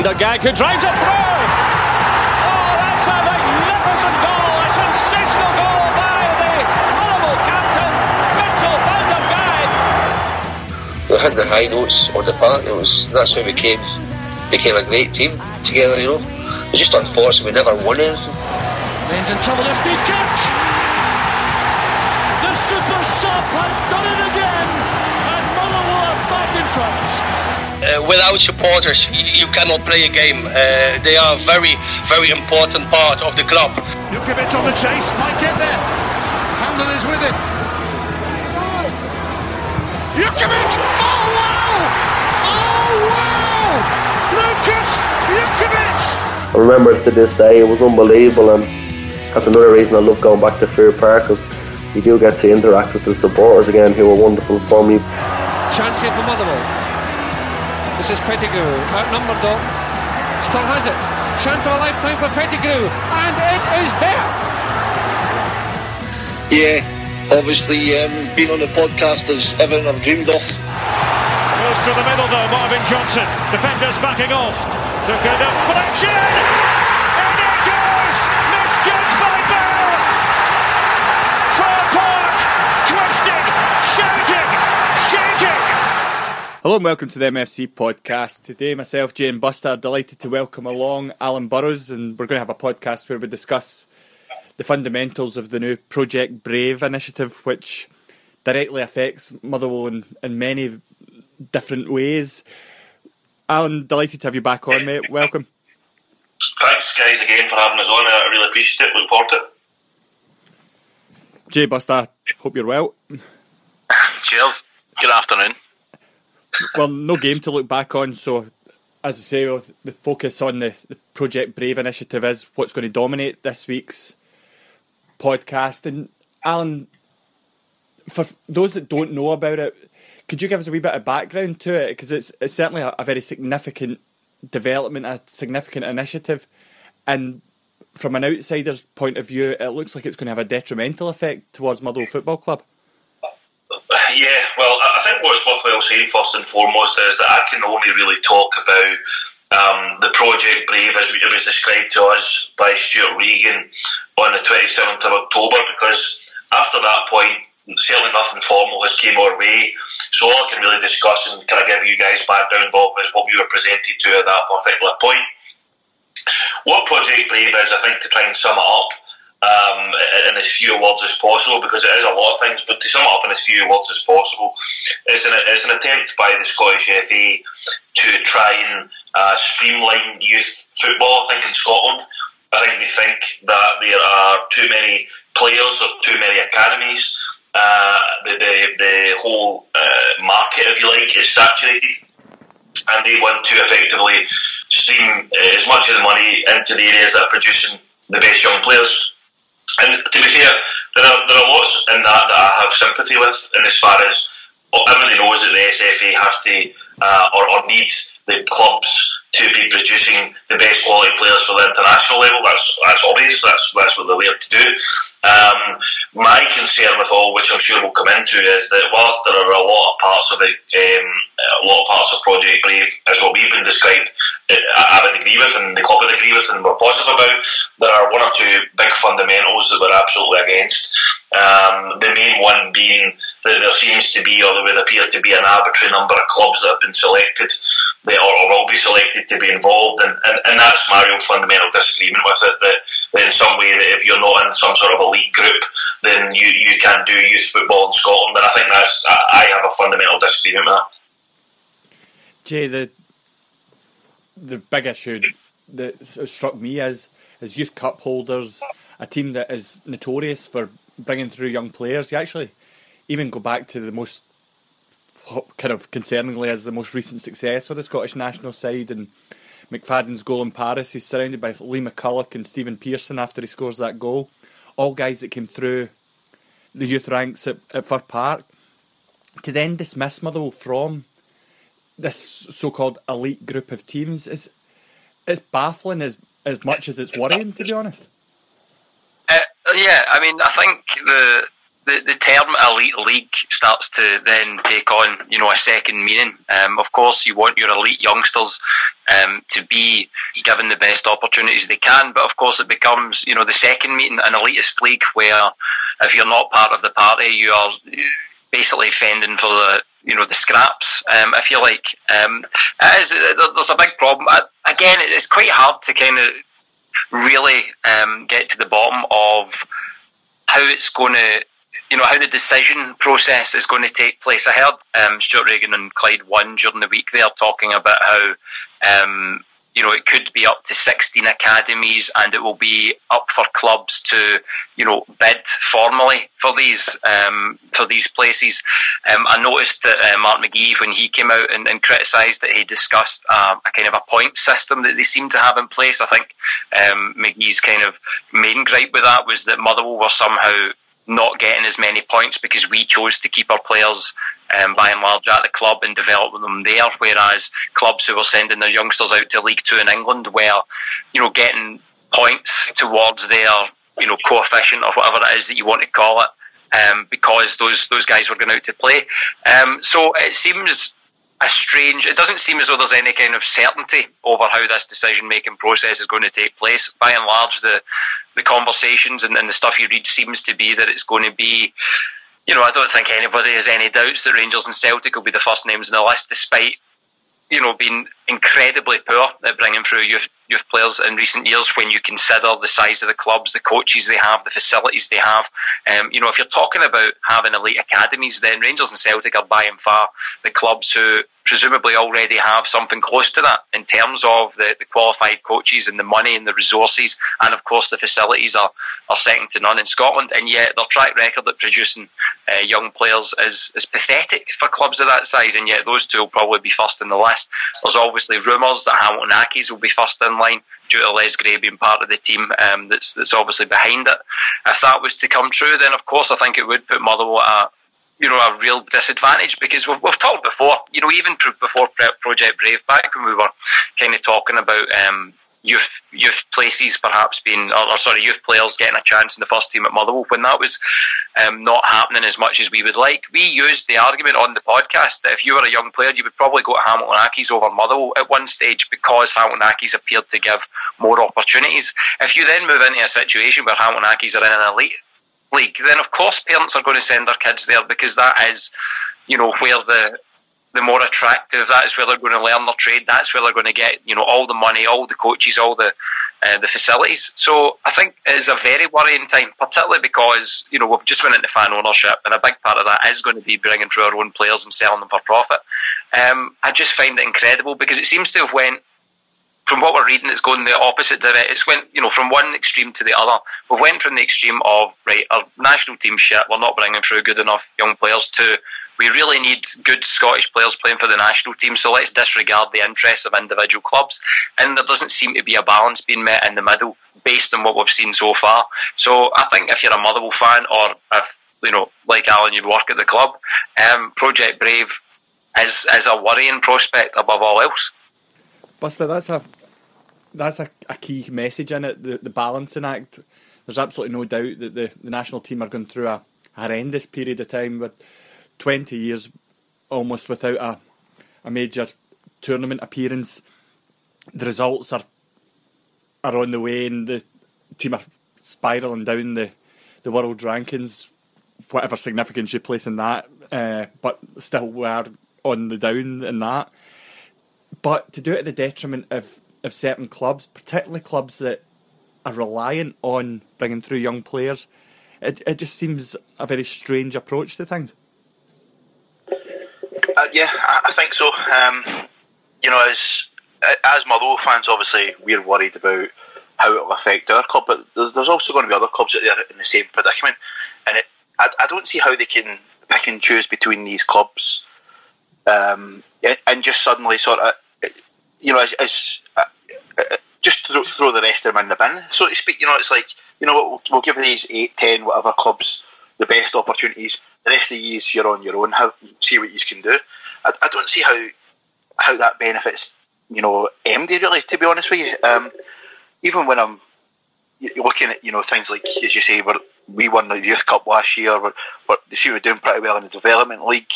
Gag who drives it through. Oh, that's a magnificent goal, a sensational goal by the Motherwell captain, Mitchell van der Gag. We had the high notes on the park. That's how we became a great team together. You know, it's just unfortunate we never won anything. Men's in trouble. This big kick. The super sub has done it again, and Motherwell are back in front. Without supporters, you cannot play a game. They are a very, very important part of the club. Jukovic on the chase, might get there. Handel is with it. Jukovic! Oh wow! Oh wow! Lucas Jukovic! I remember it to this day. It was unbelievable, and that's another reason I love going back to Fair Park, because you do get to interact with the supporters again, who were wonderful for me. Chance here for Motherwell. This is Pettigrew, outnumbered though. Still has it. Chance of a lifetime for Pettigrew, and it is there. Yeah, obviously being on the podcast is everything I've dreamed of. Goes through the middle though, Marvin Johnson. Defenders backing off. Took a deflection. And it goes. Misjudged by Bell. Fir Park. Twisted. Shouting. Shaking. Hello and welcome to the MFC podcast. Today myself, Jay and Buster are delighted to welcome along Alan Burrows, and we're going to have a podcast where we discuss the fundamentals of the new Project Brave initiative, which directly affects Motherwell in many different ways. Alan, delighted to have you back on, mate. Welcome. Thanks, guys, again for having us on. I really appreciate it. Look forward to it. Jay, Buster, hope you're well. Cheers. Good afternoon. Well, no game to look back on, so as I say, the focus on the Project Brave initiative is what's going to dominate this week's podcast. And Alan, for those that don't know about it, could you give us a wee bit of background to it? Because it's certainly a very significant development, a significant initiative, and from an outsider's point of view, it looks like it's going to have a detrimental effect towards Motherwell Football Club. Yeah, well, I think what's worthwhile saying first and foremost is that I can only really talk about the Project Brave as it was described to us by Stuart Regan on the 27th of October, because after that point, certainly nothing formal has came our way. So all I can really discuss and kind of give you guys background of is what we were presented to at that particular point. What Project Brave is, I think, to try and sum it up in as few words as possible, because it is a lot of things, but to sum it up in as few words as possible, it's an attempt by the Scottish FA to try and streamline youth football, I think, in Scotland. I think they think that there are too many players or too many academies. The whole market, if you like, is saturated, and they want to effectively stream as much of the money into the areas that are producing the best young players. And to be fair, there are lots in that I have sympathy with, and as far as everybody knows that the SFA have to or need the clubs to be producing the best quality players for the international level. That's obvious. That's what they're there to do. My concern with all, which I'm sure we'll come into, is that whilst there are a lot of parts of it, a lot of parts of Project Brave, as what we've been described, I would agree with, and the club would agree with, and we're positive about. There are one or two big fundamentals that we're absolutely against. The main one being that there seems to be, or there would appear to be, an arbitrary number of clubs that have been selected, or will be selected to be involved, and that's my real fundamental disagreement with it, that in some way, that if you're not in some sort of elite group, then you can't do youth football in Scotland, and I think I have a fundamental disagreement with that. Jay, the big issue that struck me is youth cup holders, a team that is notorious for bringing through young players. You actually even go back to the most, kind of concerningly, as the most recent success for the Scottish national side, and McFadden's goal in Paris. He's surrounded by Lee McCulloch and Stephen Pearson after he scores that goal. All guys that came through the youth ranks at Fir Park. To then dismiss Motherwell from this so-called elite group of teams is baffling as much as it's worrying, to be honest. Yeah, I mean, I think the term elite league starts to then take on, a second meaning. Of course, you want your elite youngsters to be given the best opportunities they can, but of course it becomes, the second meaning, an elitist league, where if you're not part of the party, you are basically fending for the scraps, if you like. There's a big problem. Again, it's quite hard to kind of really get to the bottom of how it's going to, how the decision process is going to take place. I heard Stuart Regan and Clyde One during the week there talking about how it could be up to 16 academies, and it will be up for clubs to bid formally for these places. I noticed that Mark McGee, when he came out and criticised it, he discussed a kind of a point system that they seem to have in place. I think McGee's kind of main gripe with that was that Motherwell were somehow not getting as many points because we chose to keep our players by and large at the club and develop them there, whereas clubs who were sending their youngsters out to League Two in England were, getting points towards their, coefficient or whatever it is that you want to call it, because those guys were going out to play. So it seems it doesn't seem as though there's any kind of certainty over how this decision-making process is going to take place. By and large, the conversations and the stuff you read seems to be that it's going to be, I don't think anybody has any doubts that Rangers and Celtic will be the first names on the list, despite, being incredibly poor at bringing through youth players in recent years when you consider the size of the clubs, the coaches they have, the facilities they have. If you're talking about having elite academies, then Rangers and Celtic are by and far the clubs who presumably already have something close to that in terms of the qualified coaches and the money and the resources, and of course the facilities are second to none in Scotland, and yet their track record at producing young players is pathetic for clubs of that size, and yet those two will probably be first in the list. There's obviously rumours that Hamilton Accies will be first in line due to Les Gray being part of the team that's obviously behind it. If that was to come true, then of course I think it would put Motherwell at a real disadvantage, because we've talked before, even before Project Brave, back when we were kind of talking about youth places perhaps being, youth players getting a chance in the first team at Motherwell, when that was not happening as much as we would like. We used the argument on the podcast that if you were a young player, you would probably go to Hamilton Accies over Motherwell at one stage, because Hamilton Accies appeared to give more opportunities. If you then move into a situation where Hamilton Accies are in an elite league, then of course parents are going to send their kids there, because that is, where the more attractive, that is where they're going to learn their trade, that's where they're going to get, all the money, all the coaches, all the facilities. So I think it is a very worrying time, particularly because, we've just went into fan ownership, and a big part of that is going to be bringing through our own players and selling them for profit. I just find it incredible, because it seems to have went, from what we're reading, it's going the opposite direction. It's went, from one extreme to the other. We went from the extreme of, right, our national team shit, we're not bringing through good enough young players, to we really need good Scottish players playing for the national team, so let's disregard the interests of individual clubs. And there doesn't seem to be a balance being met in the middle based on what we've seen so far. So I think if you're a Motherwell fan, or if, like Alan, you work at the club, Project Brave is a worrying prospect above all else. Buster, that's a key message in it, the balancing act. There's absolutely no doubt that the national team are going through a horrendous period of time, with 20 years almost without a major tournament appearance. The results are on the way, and the team are spiralling down the world rankings, whatever significance you place in that, but still we are on the down in that. But to do it at the detriment of certain clubs, particularly clubs that are reliant on bringing through young players, it just seems a very strange approach to things. Yeah, I think so. As Motherwell fans, obviously we're worried about how it will affect our club, but there's also going to be other clubs out there in the same predicament, and I don't see how they can pick and choose between these clubs, and just suddenly sort of, just throw the rest of them in the bin, so to speak. It's like, we'll give these 8, 10, whatever clubs the best opportunities. The rest of these, you're on your own. See what you can do. I don't see how that benefits, MD really, to be honest with you. Even when I'm looking at, things like, as you say, we're we won the Youth Cup last year. They seem to be doing pretty well in the Development League.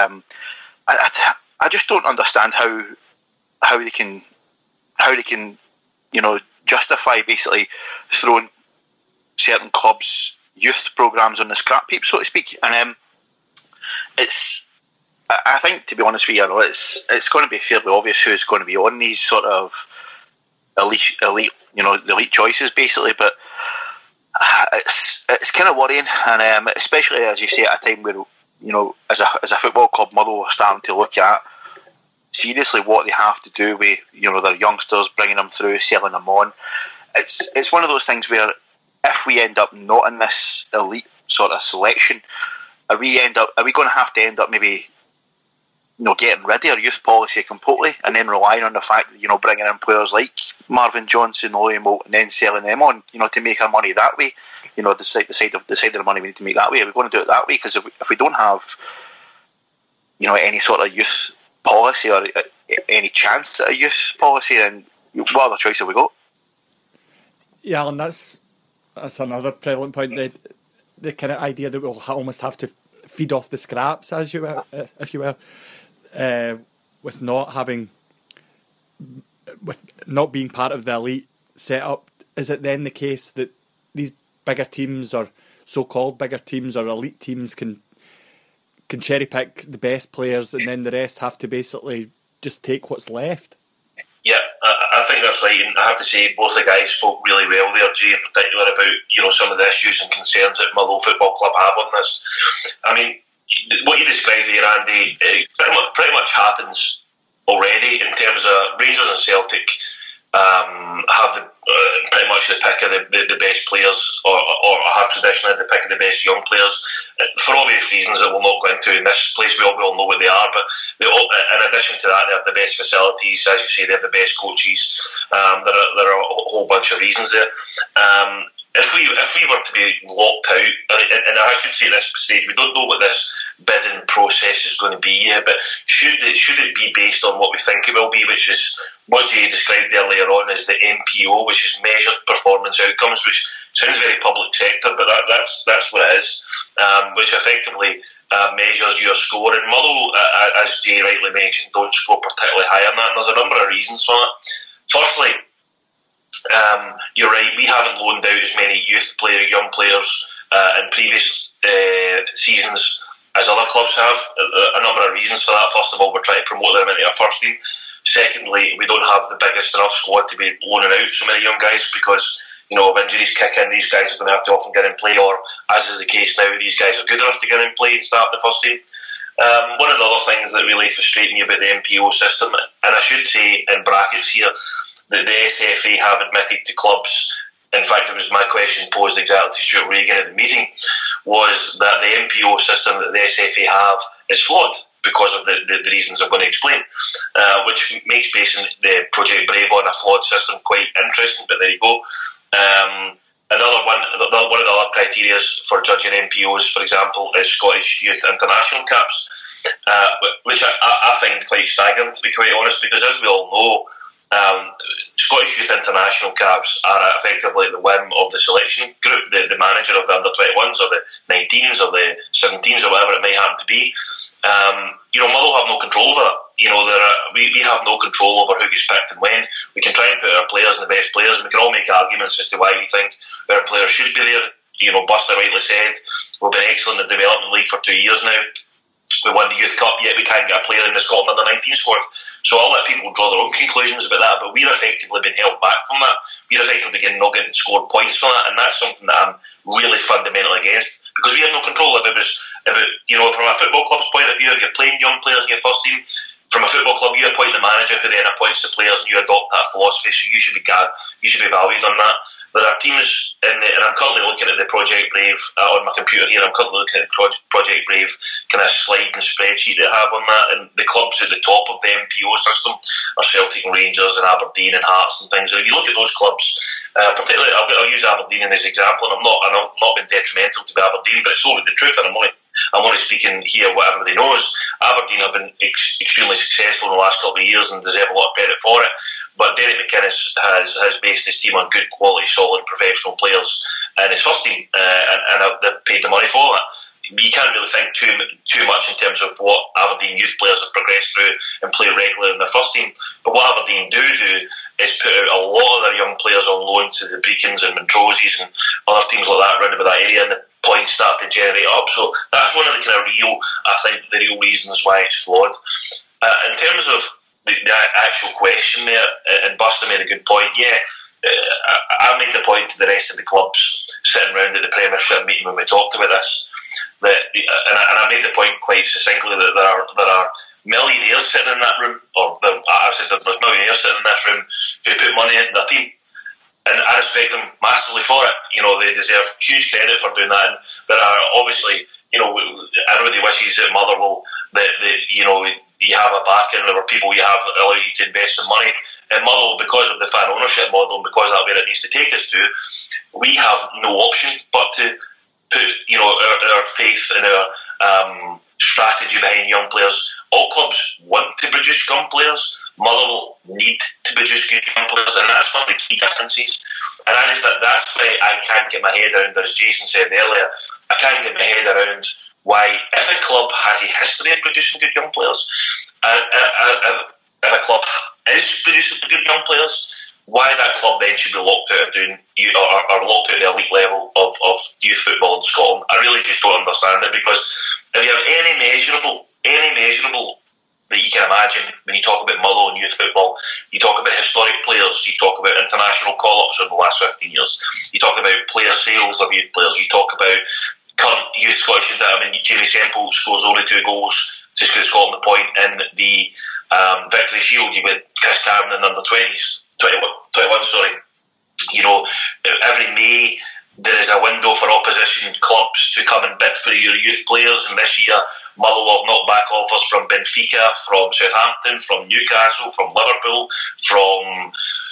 I just don't understand how they can justify basically throwing certain clubs' youth programmes on the scrap heap, so to speak. And I think, to be honest with you, it's going to be fairly obvious who's going to be on these sort of elite, the elite choices, basically. But it's kind of worrying, and especially as you say, at a time where as a football club, Motherwell are starting to look at seriously what they have to do with their youngsters, bringing them through, selling them on. It's one of those things where if we end up not in this elite sort of selection, are we going to have to end up maybe getting rid of our youth policy completely and then relying on the fact that bringing in players like Marvin Johnson, Liam Moult, and then selling them on to make our money that way, the side of the money we need to make that way? Are we going to do it that way? Because if we don't have any sort of youth policy or any chance at a youth policy, then what other choice have we got? Yeah, and that's another prevalent point, the kind of idea that we'll almost have to feed off the scraps, as you will, if you will, with not being part of the elite setup. Is it then the case that these bigger teams, or so-called bigger teams, or elite teams, can cherry pick the best players, and then the rest have to basically just take what's left? Yeah, I think that's right, and I have to say both the guys spoke really well there, Jay, in particular about some of the issues and concerns that Motherwell Football Club have on this. I mean, what you described there, Andy, pretty much happens already in terms of Rangers and Celtic have pretty much the pick of the best players, or have traditionally the pick of the best young players, for obvious reasons that we'll not go into in this place. We all know what they are, but in addition to that, they have the best facilities, as you say, they have the best coaches. There are a whole bunch of reasons there. If we were to be locked out, and I should say at this stage, we don't know what this bidding process is going to be yet, but should it be based on what we think it will be, which is what Jay described earlier on as the MPO, which is Measured Performance Outcomes, which sounds very public sector, but that's what it is, which effectively measures your score. And Motherwell, as Jay rightly mentioned, don't score particularly high on that, and there's a number of reasons for that. Firstly, you're right, we haven't loaned out as many young players in previous seasons as other clubs have. A number of reasons for that. First of all, we're trying to promote them into our first team. Secondly, we don't have the biggest enough squad to be loaning out so many young guys, because if injuries kick in, these guys are going to have to often get in play, or as is the case now, these guys are good enough to get in play and start in the first team. One of the other things that really frustrates me about the MPO system, and I should say in brackets here, that the SFA have admitted to clubs, in fact it was my question posed exactly to Stuart Regan at the meeting, was that the MPO system that the SFA have is flawed because of the reasons I'm going to explain, which makes basing the Project Brave on a flawed system quite interesting, but there you go. One of the other criteria for judging MPOs, for example, is Scottish Youth International caps, which I find quite staggering, to be quite honest, because as we all know, Scottish Youth International caps are effectively the whim of the selection group, the manager of the under-21s or the 19s or the 17s or whatever it may happen to be. Motherwell have no control over that. We have no control over who gets picked and when. We can try and put our players in the best players, and we can all make arguments as to why we think our players should be there. Buster rightly said, we've been excellent in the Development League for 2 years now. We won the Youth Cup, yet we can't get a player in the Scotland under-19 squad. So I'll let people draw their own conclusions about that, but we're effectively been held back from that. We're effectively not getting scored points for that, and that's something that I'm really fundamentally against, because we have no control of it. From a football club's point of view, if you're playing young players in your first team, from a football club, you appoint the manager, who then appoints the players, and you adopt that philosophy. So you should be valued on that. There are teams and I'm currently looking at the Project Brave on my computer here. I'm currently looking at the Project Brave kind of slide and spreadsheet they have on that, and the clubs at the top of the MPO system are Celtic and Rangers and Aberdeen and Hearts and things. And if you look at those clubs, particularly, I'll use Aberdeen as an example, and I'm not being detrimental to Aberdeen, but it's only the truth, and I'm only I'm only speaking here what everybody knows. Aberdeen have been extremely successful in the last couple of years and deserve a lot of credit for it. But Derek McInnes has based his team on good quality, solid, professional players in his first team, and they've paid the money for that. You can't really think too much in terms of what Aberdeen youth players have progressed through and play regularly in their first team. But what Aberdeen do is put out a lot of their young players on loan to the Brecons and Montroses and other teams like that around about that area, and the points start to generate up. So that's one of the kind of the real reasons why it's flawed. In terms of the actual question there, and Buster made a good point. Yeah, I made the point to the rest of the clubs sitting around at the Premiership meeting when we talked about this. And I made the point quite succinctly that there are millionaires sitting in that room, I said there's millionaires sitting in this room who put money into their team, and I respect them massively for it. They deserve huge credit for doing that. And there are obviously, everybody wishes that Motherwell that you have a backing, there are people you have that allow you to invest some money. And Motherwell, because of the fan ownership model, and because that's where it needs to take us to, we have no option but to put our faith and our strategy behind young players. All clubs want to produce young players. Motherwell need to produce good young players, and that's one of the key differences. And that's why I can't get my head around, as Jason said earlier, I can't get my head around why, if a club has a history of producing good young players, if a club is producing good young players, why that club then should be locked out of doing or locked out of the elite level of youth football in Scotland. I really just don't understand it, because if you have any measurable that you can imagine when you talk about Motherwell and youth football, you talk about historic players, you talk about international call-ups over the last 15 years, you talk about player sales of youth players, you talk about current youth Scottish. Jamie Semple scores only 2 goals to score Scotland the point in the Victory Shield. You had Chris Cavan in under 21, sorry. Every May there is a window for opposition clubs to come and bid for your youth players, and this year Motherwell have knocked back offers from Benfica, from Southampton, from Newcastle, from Liverpool, from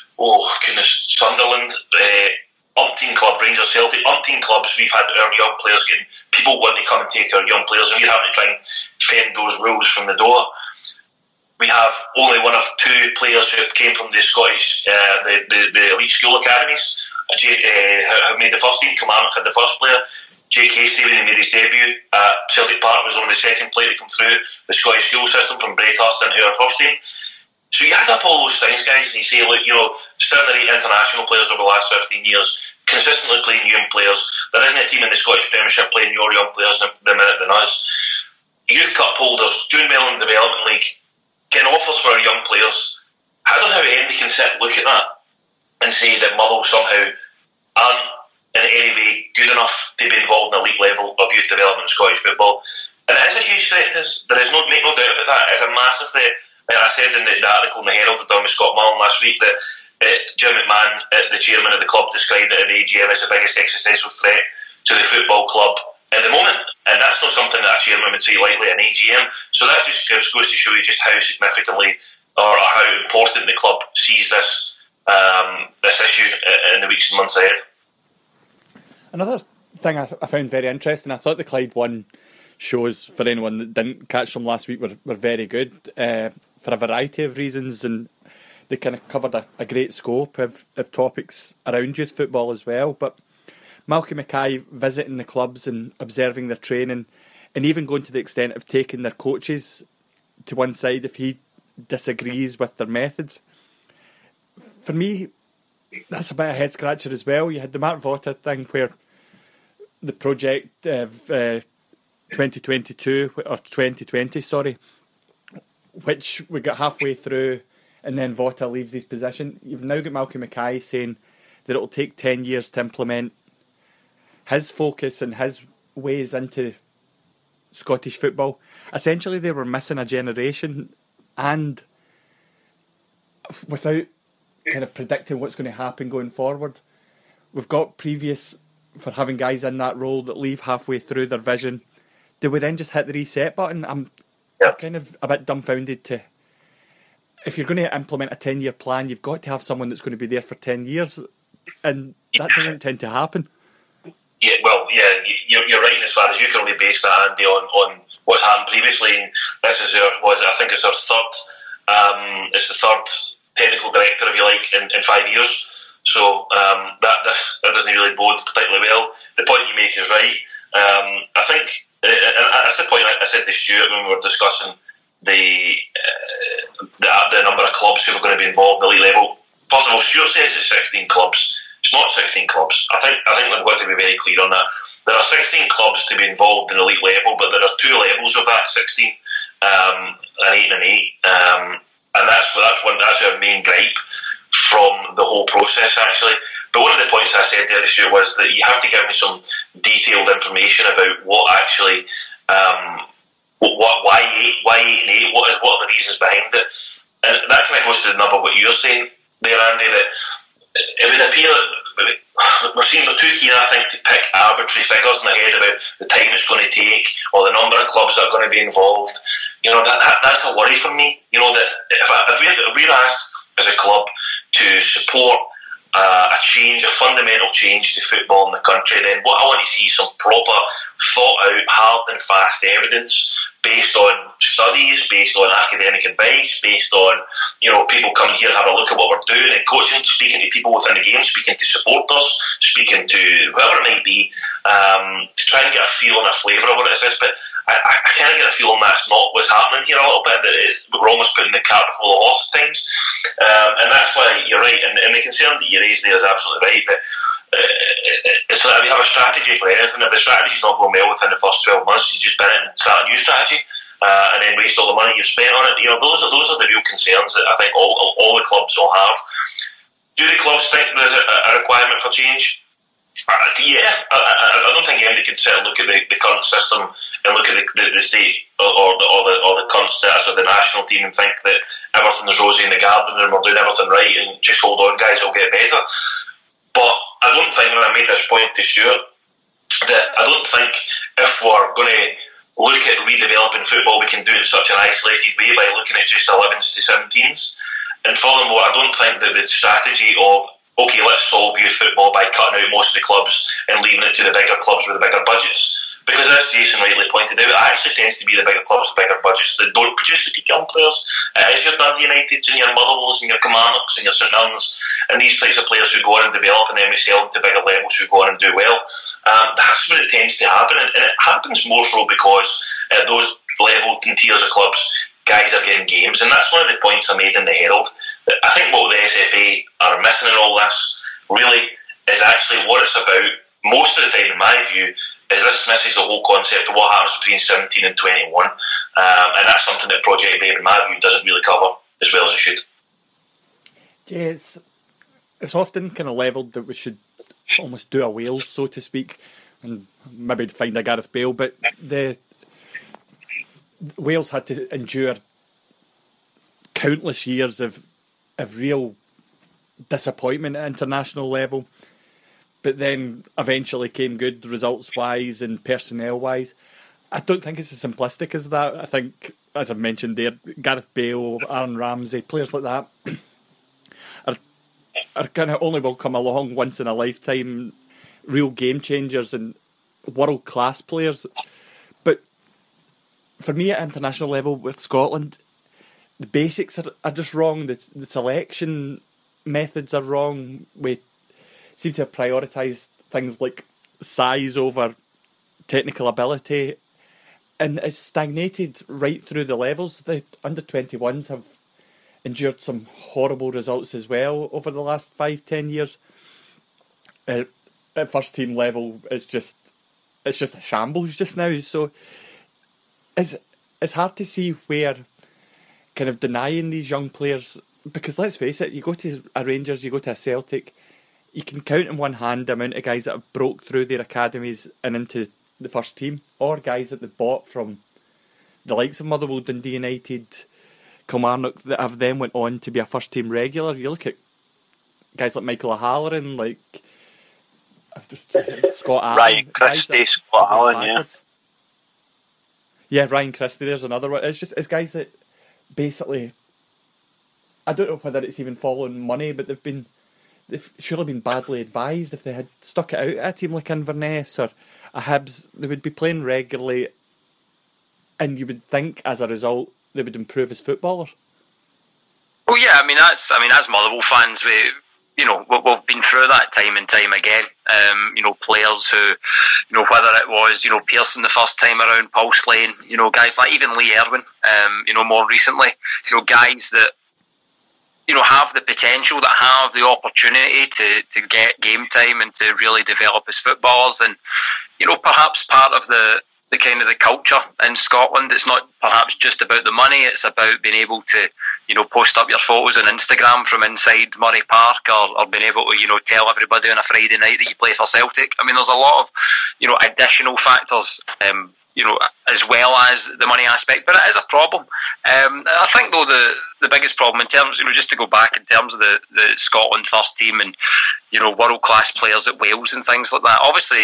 Sunderland, umpteen club, Rangers, Celtic, umpteen clubs. We've had our young players getting, people want to come and take our young players, and we're having to try and fend those rules from the door. We have only one of 2 players who came from the Scottish, the elite school academies, have made the first team. Kilmarnock had the first player. Jake Hastie, when he made his debut at Celtic Park, was only the second player to come through the Scottish school system from Braithurst into our first team. So you add up all those things, guys, and you say, look, 7 or 8 international players over the last 15 years, consistently playing young players. There isn't a team in the Scottish Premiership playing your young players in the minute than us. Youth Cup holders, doing well in the Development League, getting offers for our young players. I don't know how anybody can sit and look at that and say that Motherwell somehow aren't in any way good enough to be involved in the elite level of youth development in Scottish football. And it is a huge threat to us. There is make no doubt about that. It's a massive threat. And I said in the article in the Herald I'd done with Scott Mullen last week that Jim McMahon, the chairman of the club, described it at the AGM as the biggest existential threat to the football club at the moment. And that's not something that a chairman would say lightly at an AGM. So that just goes to show you just how significantly or how important the club sees this issue in the weeks and months ahead. Another thing I found very interesting, I thought the Clyde One shows, for anyone that didn't catch them last week, were very good for a variety of reasons, and they kind of covered a great scope of topics around youth football as well. But Malky Mackay visiting the clubs and observing their training, and even going to the extent of taking their coaches to one side if he disagrees with their methods. For me, that's a bit of a head scratcher as well. You had the Mark Votta thing where the project of 2022 or 2020, sorry, which we got halfway through, and then Votta leaves his position. You've now got Malky Mackay saying that it'll take 10 years to implement his focus and his ways into Scottish football. Essentially, they were missing a generation, and without kind of predicting what's going to happen going forward, we've got previous for having guys in that role that leave halfway through their vision. Do we then just hit the reset button? I'm kind of a bit dumbfounded to... If you're going to implement a 10-year plan, you've got to have someone that's going to be there for 10 years, and that doesn't tend to happen. Yeah, well, you're right as far as you can only base that, Andy, on what's happened previously. And this is I think it's our third. It's the third technical director, if you like, in 5 years. So that doesn't really bode particularly well. The point you make is right. I think, and that's the point I said to Stuart when we were discussing the number of clubs who are going to be involved at the elite level. First of all, Stuart says it's 16 clubs. It's not 16 clubs. I think we've got to be very clear on that. There are 16 clubs to be involved in elite level, but there are two levels of that: 16, an 8 and an 8, and that's our main gripe from the whole process, actually. But one of the points I said there, Stuart, was that you have to give me some detailed information about what actually, why 8 and 8, what are the reasons behind it, and that kind of goes to the nub of what you're saying there, Andy, that it would appear that we're too keen, I think, to pick arbitrary figures in the head about the time it's going to take or the number of clubs that are going to be involved. That's a worry for me. That if we're asked as a club to support a fundamental change to football in the country, then what I want to see is some proper, thought out, hard and fast evidence based on studies, based on academic advice, based on people coming here and have a look at what we're doing and coaching, speaking to people within the game, speaking to supporters, speaking to whoever it might be, to try and get a feel and a flavour of what it is. But I kind of get a feeling that's not what's happening here a little bit, that we're almost putting the cart before the horse at times. And that's why you're right, and the concern that you raised there is absolutely right, but it's like we have a strategy for anything. If the strategy's not going well within the first 12 months, you just bin it and start a new strategy, and then waste all the money you've spent on it. Those are the real concerns that I think all the clubs will have. Do the clubs think there's a requirement for change? I don't think anybody could sit and look at the current system and look at the state or the current status of the national team and think that everything is rosy in the garden and we're doing everything right and just hold on, guys, it'll get better. But I don't think, when I made this point to Stuart, that I don't think if we're going to look at redeveloping football, we can do it in such an isolated way by looking at just 11s to 17s. And furthermore, I don't think that the strategy of, okay, let's solve youth football by cutting out most of the clubs and leaving it to the bigger clubs with the bigger budgets. Because as Jason rightly pointed out, it actually tends to be the bigger clubs with bigger budgets that don't produce the good young players. It is your Dundee Uniteds and your Motherwells and your Kilmarnocks and your St Mirrens and these types of players who go on and develop and then we sell them to bigger levels who go on and do well. That's what it tends to happen, and it happens more so because at those levels and tiers of clubs, guys are getting games, and that's one of the points I made in the Herald. I think what the SFA are missing in all this really is actually what it's about most of the time, in my view, is this misses the whole concept of what happens between 17 and 21, and that's something that Project Brave, in my view, doesn't really cover as well as it should. Yeah, it's often kind of levelled that we should almost do a Wales, so to speak, and maybe find a Gareth Bale, but Wales had to endure countless years of real disappointment at international level, but then eventually came good results-wise and personnel-wise. I don't think it's as simplistic as that. I think, as I've mentioned there, Gareth Bale, Aaron Ramsey, players like that are kind of only will come along once in a lifetime, real game changers and world-class players. But for me at international level with Scotland, the basics are just wrong. The selection methods are wrong. We seem to have prioritised things like size over technical ability, and it's stagnated right through the levels. The under-21s have endured some horrible results as well over the last 5-10 years. At first team level, it's just a shambles just now. So it's hard to see where kind of denying these young players, because let's face it, you go to a Rangers, you go to a Celtic, you can count in one hand the amount of guys that have broke through their academies and into the first team, or guys that they bought from the likes of Motherwell, Dundee United, Kilmarnock, that have then went on to be a first team regular. You look at guys like Michael O'Halloran, like Scott Allen, Ryan Christie, Scott Allen, yeah, Ryan Christie. There's another one. It's guys that basically, I don't know whether it's even following money, but they've been they've surely been badly advised. If they had stuck it out at a team like Inverness or a Hibs, they would be playing regularly, and you would think as a result they would improve as footballers. Well, yeah, I mean, as Motherwell fans, we've been through that time and time again. Players who, whether it was, Pearson the first time around, Paul Slane, guys like even Lee Erwin, more recently, guys that, have the potential, that have the opportunity to get game time and to really develop as footballers. And, perhaps part of the kind of the culture in Scotland, it's not perhaps just about the money, it's about being able to, post up your photos on Instagram from inside Murray Park, or being able to, tell everybody on a Friday night that you play for Celtic. I mean, there's a lot of, additional factors, as well as the money aspect, but it is a problem. I think, though, the biggest problem in terms, just to go back in terms of the Scotland first team and, world-class players at Wales and things like that, obviously,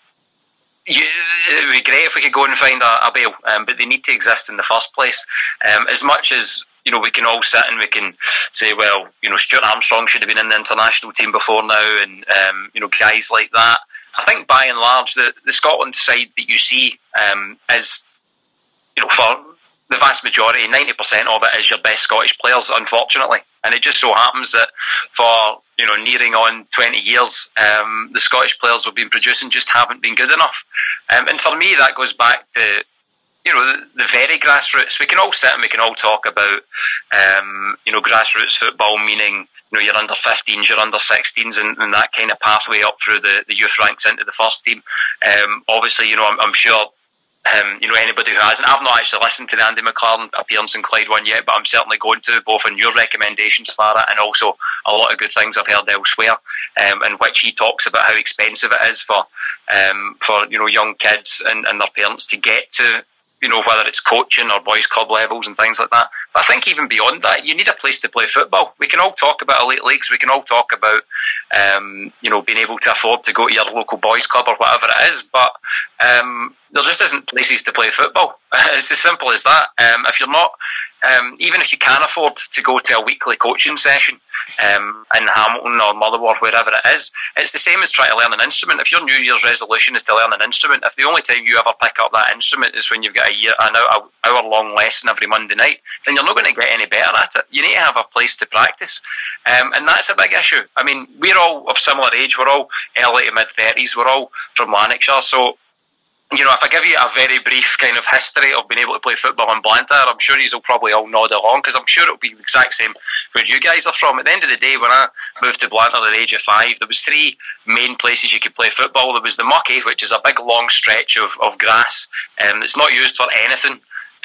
it would be great if we could go and find a Bale, but they need to exist in the first place. As much as we can all sit and we can say, well, Stuart Armstrong should have been in the international team before now, and guys like that. I think by and large the Scotland side that you see is, for the vast majority, 90% of it is your best Scottish players, unfortunately. And it just so happens that for, nearing on 20 years, the Scottish players we've been producing just haven't been good enough. And for me, that goes back to, the very grassroots. We can all sit and we can all talk about, grassroots football, meaning, your under 15s, your under 16s, and that kind of pathway up through the youth ranks into the first team. Obviously, I'm sure, anybody who hasn't, I've not actually listened to the Andy McLaren appearance in Clyde one yet, but I'm certainly going to, both in your recommendations for it and also a lot of good things I've heard elsewhere, in which he talks about how expensive it is for young kids and their parents to get to, whether it's coaching or boys club levels and things like that. But I think even beyond that, you need a place to play football. We can all talk about elite leagues, we can all talk about being able to afford to go to your local boys club or whatever it is, but there just isn't places to play football. It's as simple as that. If you're not, even if you can afford to go to a weekly coaching session in Hamilton or Motherwell, wherever it is, it's the same as trying to learn an instrument. If your New Year's resolution is to learn an instrument, if the only time you ever pick up that instrument is when you've got an hour-long lesson every Monday night, then you're not going to get any better at it. You need to have a place to practice, and that's a big issue. I mean, we're all of similar age, we're all early to mid-30s, we're all from Lanarkshire, so if I give you a very brief kind of history of being able to play football in Blantyre, I'm sure you'll probably all nod along, because I'm sure it'll be the exact same where you guys are from. At the end of the day, when I moved to Blantyre at the age of 5, there was 3 main places you could play football. There was the Mucky, which is a big long stretch of grass that's not used for anything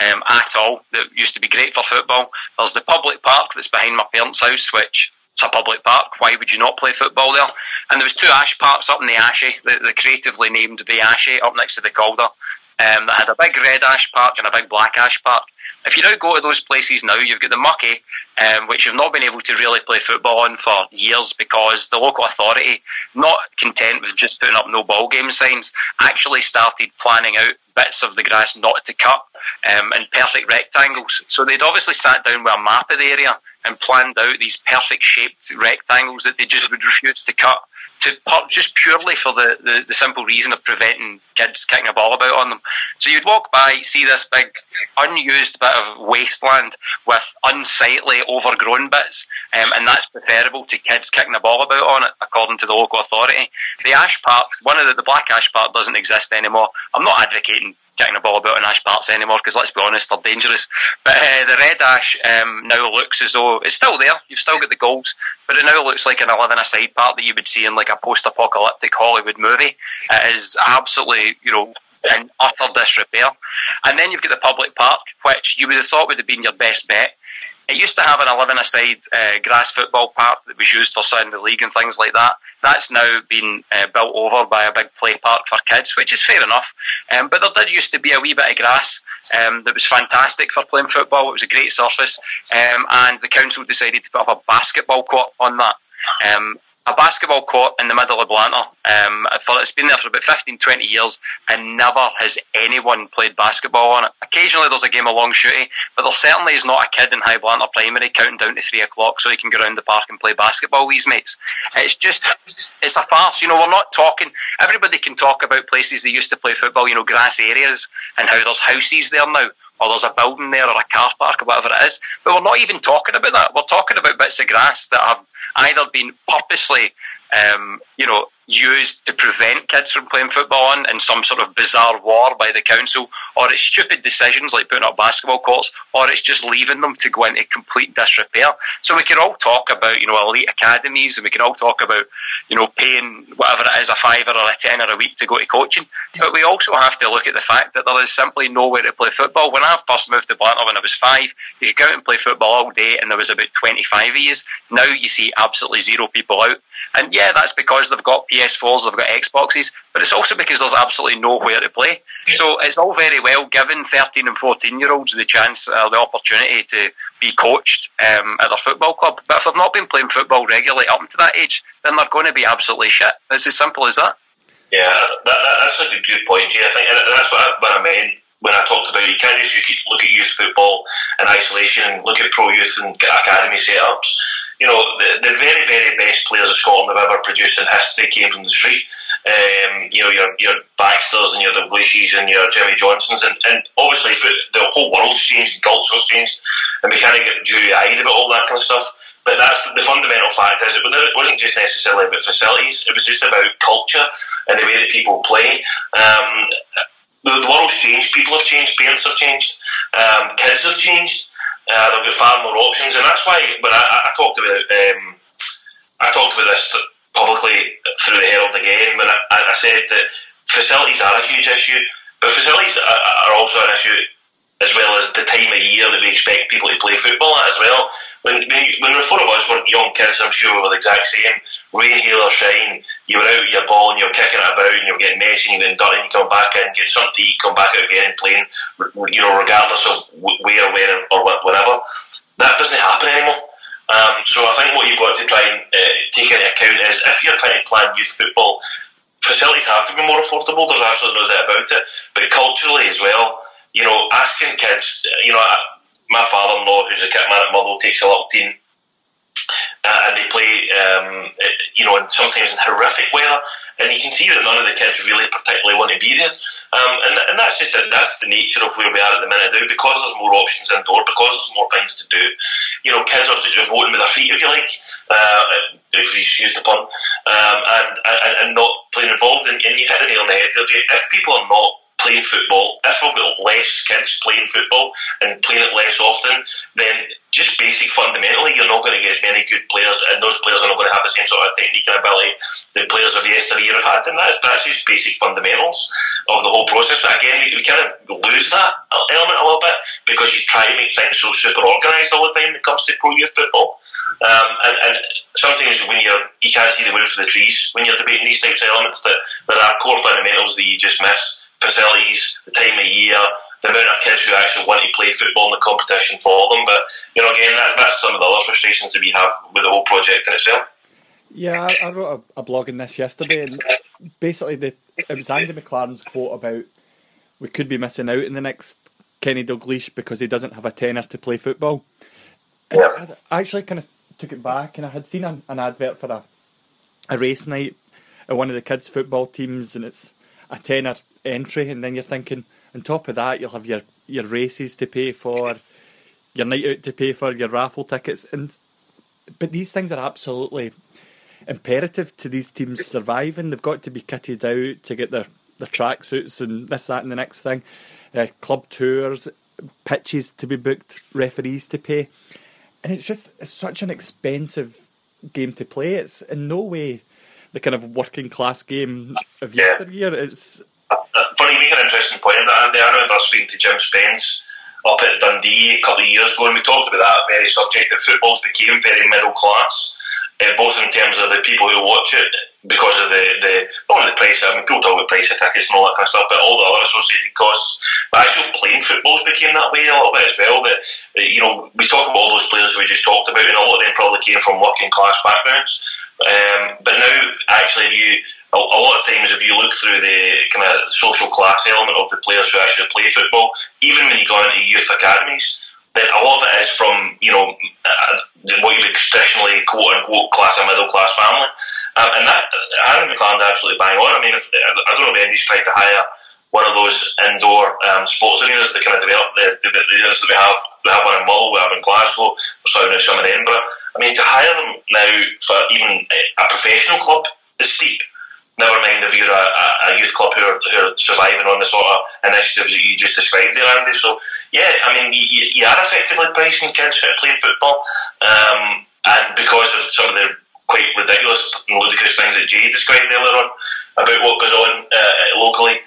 at all, that used to be great for football. There's the public park that's behind my parents' house, which it's a public park. Why would you not play football there? And there was 2 ash parks up in the Ashy, the creatively named the Ashy, up next to the Calder, that had a big red ash park and a big black ash park. If you now go to those places now, you've got the Mucky, which you've not been able to really play football on for years, because the local authority, not content with just putting up no ball game signs, actually started planning out bits of the grass not to cut in perfect rectangles. So they'd obviously sat down with a map of the area and planned out these perfect shaped rectangles that they just would refuse to cut, just purely for the simple reason of preventing kids kicking a ball about on them. So you'd walk by, see this big unused bit of wasteland with unsightly overgrown bits, and that's preferable to kids kicking a ball about on it, according to the local authority. The ash parks, the black ash park doesn't exist anymore. I'm not advocating kicking a ball about in ash parks anymore, because let's be honest, they're dangerous. But the red ash now looks as though it's still there. You've still got the goals, but it now looks like an 11-a-side park that you would see in like a post-apocalyptic Hollywood movie. It is absolutely, in utter disrepair. And then you've got the public park, which you would have thought would have been your best bet. It used to have an 11-a-side grass football park that was used for Sunday League and things like that. That's now been built over by a big play park for kids, which is fair enough. But there did used to be a wee bit of grass that was fantastic for playing football. It was a great surface, and the council decided to put up a basketball court on that. a basketball court in the middle of Blantyre. It's been there for about 15-20 years, and never has anyone played basketball on it. Occasionally there's a game of long shooty, but there certainly is not a kid in High Blantyre Primary counting down to 3 o'clock so he can go around the park and play basketball with his mates. It's a farce. We're not talking. Everybody can talk about places they used to play football, grass areas, and how there's houses there now, or there's a building there, or a car park, or whatever it is. But we're not even talking about that. We're talking about bits of grass that have either been purposely, used to prevent kids from playing football in some sort of bizarre war by the council, or it's stupid decisions like putting up basketball courts, or it's just leaving them to go into complete disrepair. So we can all talk about, elite academies, and we can all talk about, paying whatever it is, a £5 or a £10 a week to go to coaching. But we also have to look at the fact that there is simply nowhere to play football. When I first moved to Blantyre when I was 5, you could go out and play football all day, and there was about 25 of you. Now you see absolutely zero people out. And yeah, that's because they've got PS4s, they've got Xboxes, but it's also because there's absolutely nowhere to play. So it's all very well giving 13 and 14-year-olds the chance or the opportunity to be coached at their football club. But if they've not been playing football regularly up to that age, then they're going to be absolutely shit. It's as simple as that. Yeah, that's a good point, Jay. I think that's what I meant when I talked about you can't just look at youth football in isolation and look at pro youth and academy setups. The very, very best players of Scotland have ever produced in history came from the street. Your Baxters and your Dalglishes and your Jimmy Johnsons, and obviously the whole world's changed and culture's changed, and we kind of get dewy-eyed about all that kind of stuff. But that's the fundamental fact is it wasn't just necessarily about facilities, it was just about culture and the way that people play. The world's changed, people have changed, parents have changed, kids have changed. They've got far more options, and that's why when I talked about this publicly through the Herald again, when I said that facilities are a huge issue, but facilities are also an issue as well as the time of year that we expect people to play football at as well. When the four of us were young kids, I'm sure we were the exact same. Rain, hail or shine, you were out with your ball and you were kicking it about and you were getting messy and you were getting dirty and you come back in, getting something to eat, come back out again and playing, regardless of where, when or whatever. That doesn't happen anymore. So I think what you've got to try and take into account is if you're trying to plan youth football, facilities have to be more affordable, there's absolutely no doubt about it, but culturally as well, asking kids, my father-in-law, who's a kit man at Motherwell, takes a little team and they play, and sometimes in horrific weather, and you can see that none of the kids really particularly want to be there. And that's that's the nature of where we are at the minute now, because there's more options indoor, because there's more things to do. Kids are voting with their feet, if you like, if you excuse the pun, and not playing involved. And you hit the nail on the head there, Jay. If people are not playing football, if we've got less kids playing football and playing it less often, then just basic fundamentally, you're not going to get as many good players, and those players are not going to have the same sort of technique and ability that players of yesteryear have had, and that's just basic fundamentals of the whole process. But again, we kind of lose that element a little bit because you try to make things so super organised all the time when it comes to pro youth football. And sometimes when you can't see the wood for the trees when you're debating these types of elements, that there are core fundamentals that you just miss. Facilities, the time of year, the amount of kids who actually want to play football in the competition for them. But again, that's some of the other frustrations that we have with the whole project in itself. Yeah, I wrote a blog on this yesterday, and basically it was Andy McLaren's quote about we could be missing out in the next Kenny Dalglish because he doesn't have a tenner to play football. Yeah. I actually kind of took it back, and I had seen an advert for a race night at one of the kids' football teams, and it's a tenner entry, and then you're thinking on top of that you'll have your races to pay for, your night out to pay for, your raffle tickets, but these things are absolutely imperative to these teams surviving. They've got to be kitted out to get their tracksuits and this, that and the next thing, club tours, pitches to be booked, referees to pay, and it's such an expensive game to play. It's in no way the kind of working class game of yesteryear. It's funny, you make an interesting point on that, Andy. I remember speaking to Jim Spence up at Dundee a couple of years ago, and we talked about that very subject, that football's became very middle class, both in terms of the people who watch it, because of the not only the price. I mean, people talk about price of tickets and all that kind of stuff, but all the other associated costs. But actually, playing footballs became that way a little bit as well. That we talk about all those players we just talked about, and a lot of them probably came from working class backgrounds. But now, actually, a lot of times, if you look through the kind of social class element of the players who actually play football, even when you go into youth academies, then a lot of it is from what you would traditionally quote unquote class a middle class family. And that, Aaron McLaren's absolutely bang on. I mean, I don't know if Andy's tried to hire one of those indoor sports arenas that kind of develop the arenas that we have. We have one in Mull, we have in Glasgow, we're starting now some in Edinburgh. I mean, to hire them now for even a professional club is steep. Never mind if you're a youth club who are surviving on the sort of initiatives that you just described there, Andy. So, yeah, I mean, you are effectively pricing kids who are playing football. And because of some of the quite ridiculous and ludicrous things that Jay described earlier on about what goes on locally,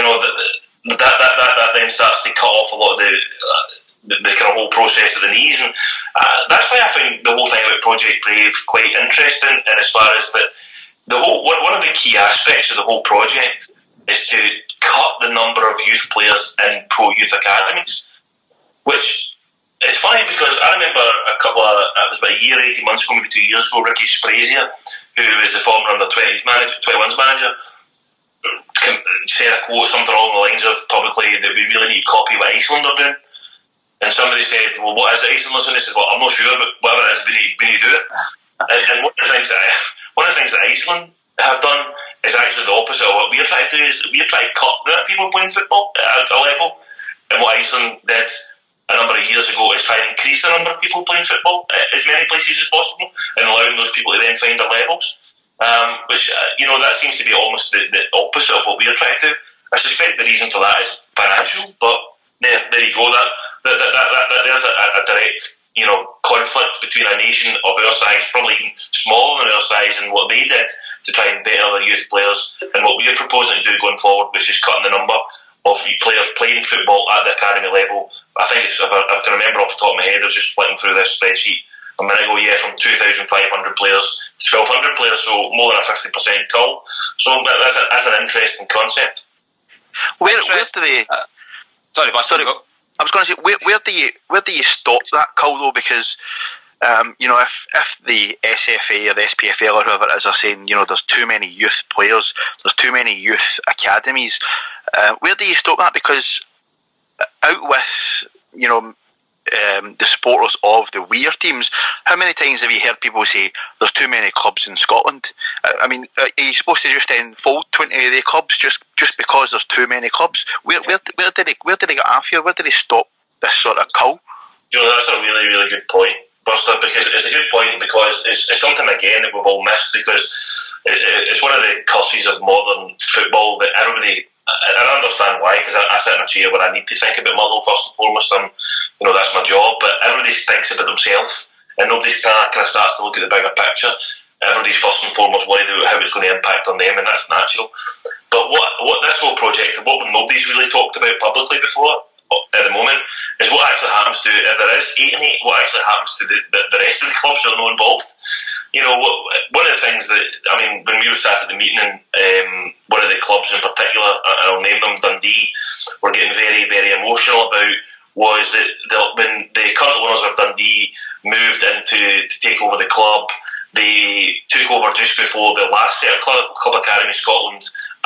that then starts to cut off a lot of the kind of whole process at the knees, and that's why I find the whole thing about Project Brave quite interesting. And as far as that, one of the key aspects of the whole project is to cut the number of youth players in pro youth academies, which. It's funny because I remember it was about a year, 18 months ago, maybe 2 years ago, Ricky Sprazier, who was the former under-20s manager, 21s manager, said a quote, something along the lines of publicly that we really need to copy what Iceland are doing. And somebody said, well, what is Iceland? And he said, well, I'm not sure, but whatever it is, we need to do it. And one of the things that Iceland have done is actually the opposite of what we're trying to do. Is we're trying to cut the amount of people playing football at a level. And what Iceland did a number of years ago is try and increase the number of people playing football as many places as possible and allowing those people to then find their levels, which that seems to be almost the opposite of what we're trying to do. I suspect the reason for that is financial, but there you go. That there's a direct conflict between a nation of our size, probably even smaller than our size, and what they did to try and better their youth players, and what we're proposing to do going forward, which is cutting the number of players playing football at the academy level. I think if I can remember off the top of my head, I was just flicking through this spreadsheet a minute ago, from 2,500 players to 1,200 players, so more than a 50% cull. So that's an interesting concept. Where do they? Sorry, I was going to say, where do you stop that cull though? Because if the SFA or the SPFL or whoever it is are saying, there's too many youth players, there's too many youth academies, where do you stop that? Because out with, the supporters of the Weir teams, how many times have you heard people say there's too many clubs in Scotland? I mean, are you supposed to just then fold 20 of the clubs just because there's too many clubs? Where did they get off here? Where did they stop this sort of cull? That's a really, really good point, Buster, because it's a good point because it's something, again, that we've all missed, because it's one of the curses of modern football that everybody, and I understand why, because I sit in a chair where I need to think about Motherwell first and foremost, and that's my job, but everybody thinks about themselves, and nobody kind of starts to look at the bigger picture. Everybody's first and foremost worried about how it's going to impact on them, and that's natural. But what this whole project, what nobody's really talked about publicly before at the moment, is what actually happens to, if there is 8 and 8, what actually happens to the rest of the clubs that are not involved. One of the things that, when we were sat at the meeting, and one of the clubs in particular, I'll name them, Dundee, were getting very, very emotional about, was that when the current owners of Dundee moved in to take over the club, they took over just before the last set of Club Academy Scotland,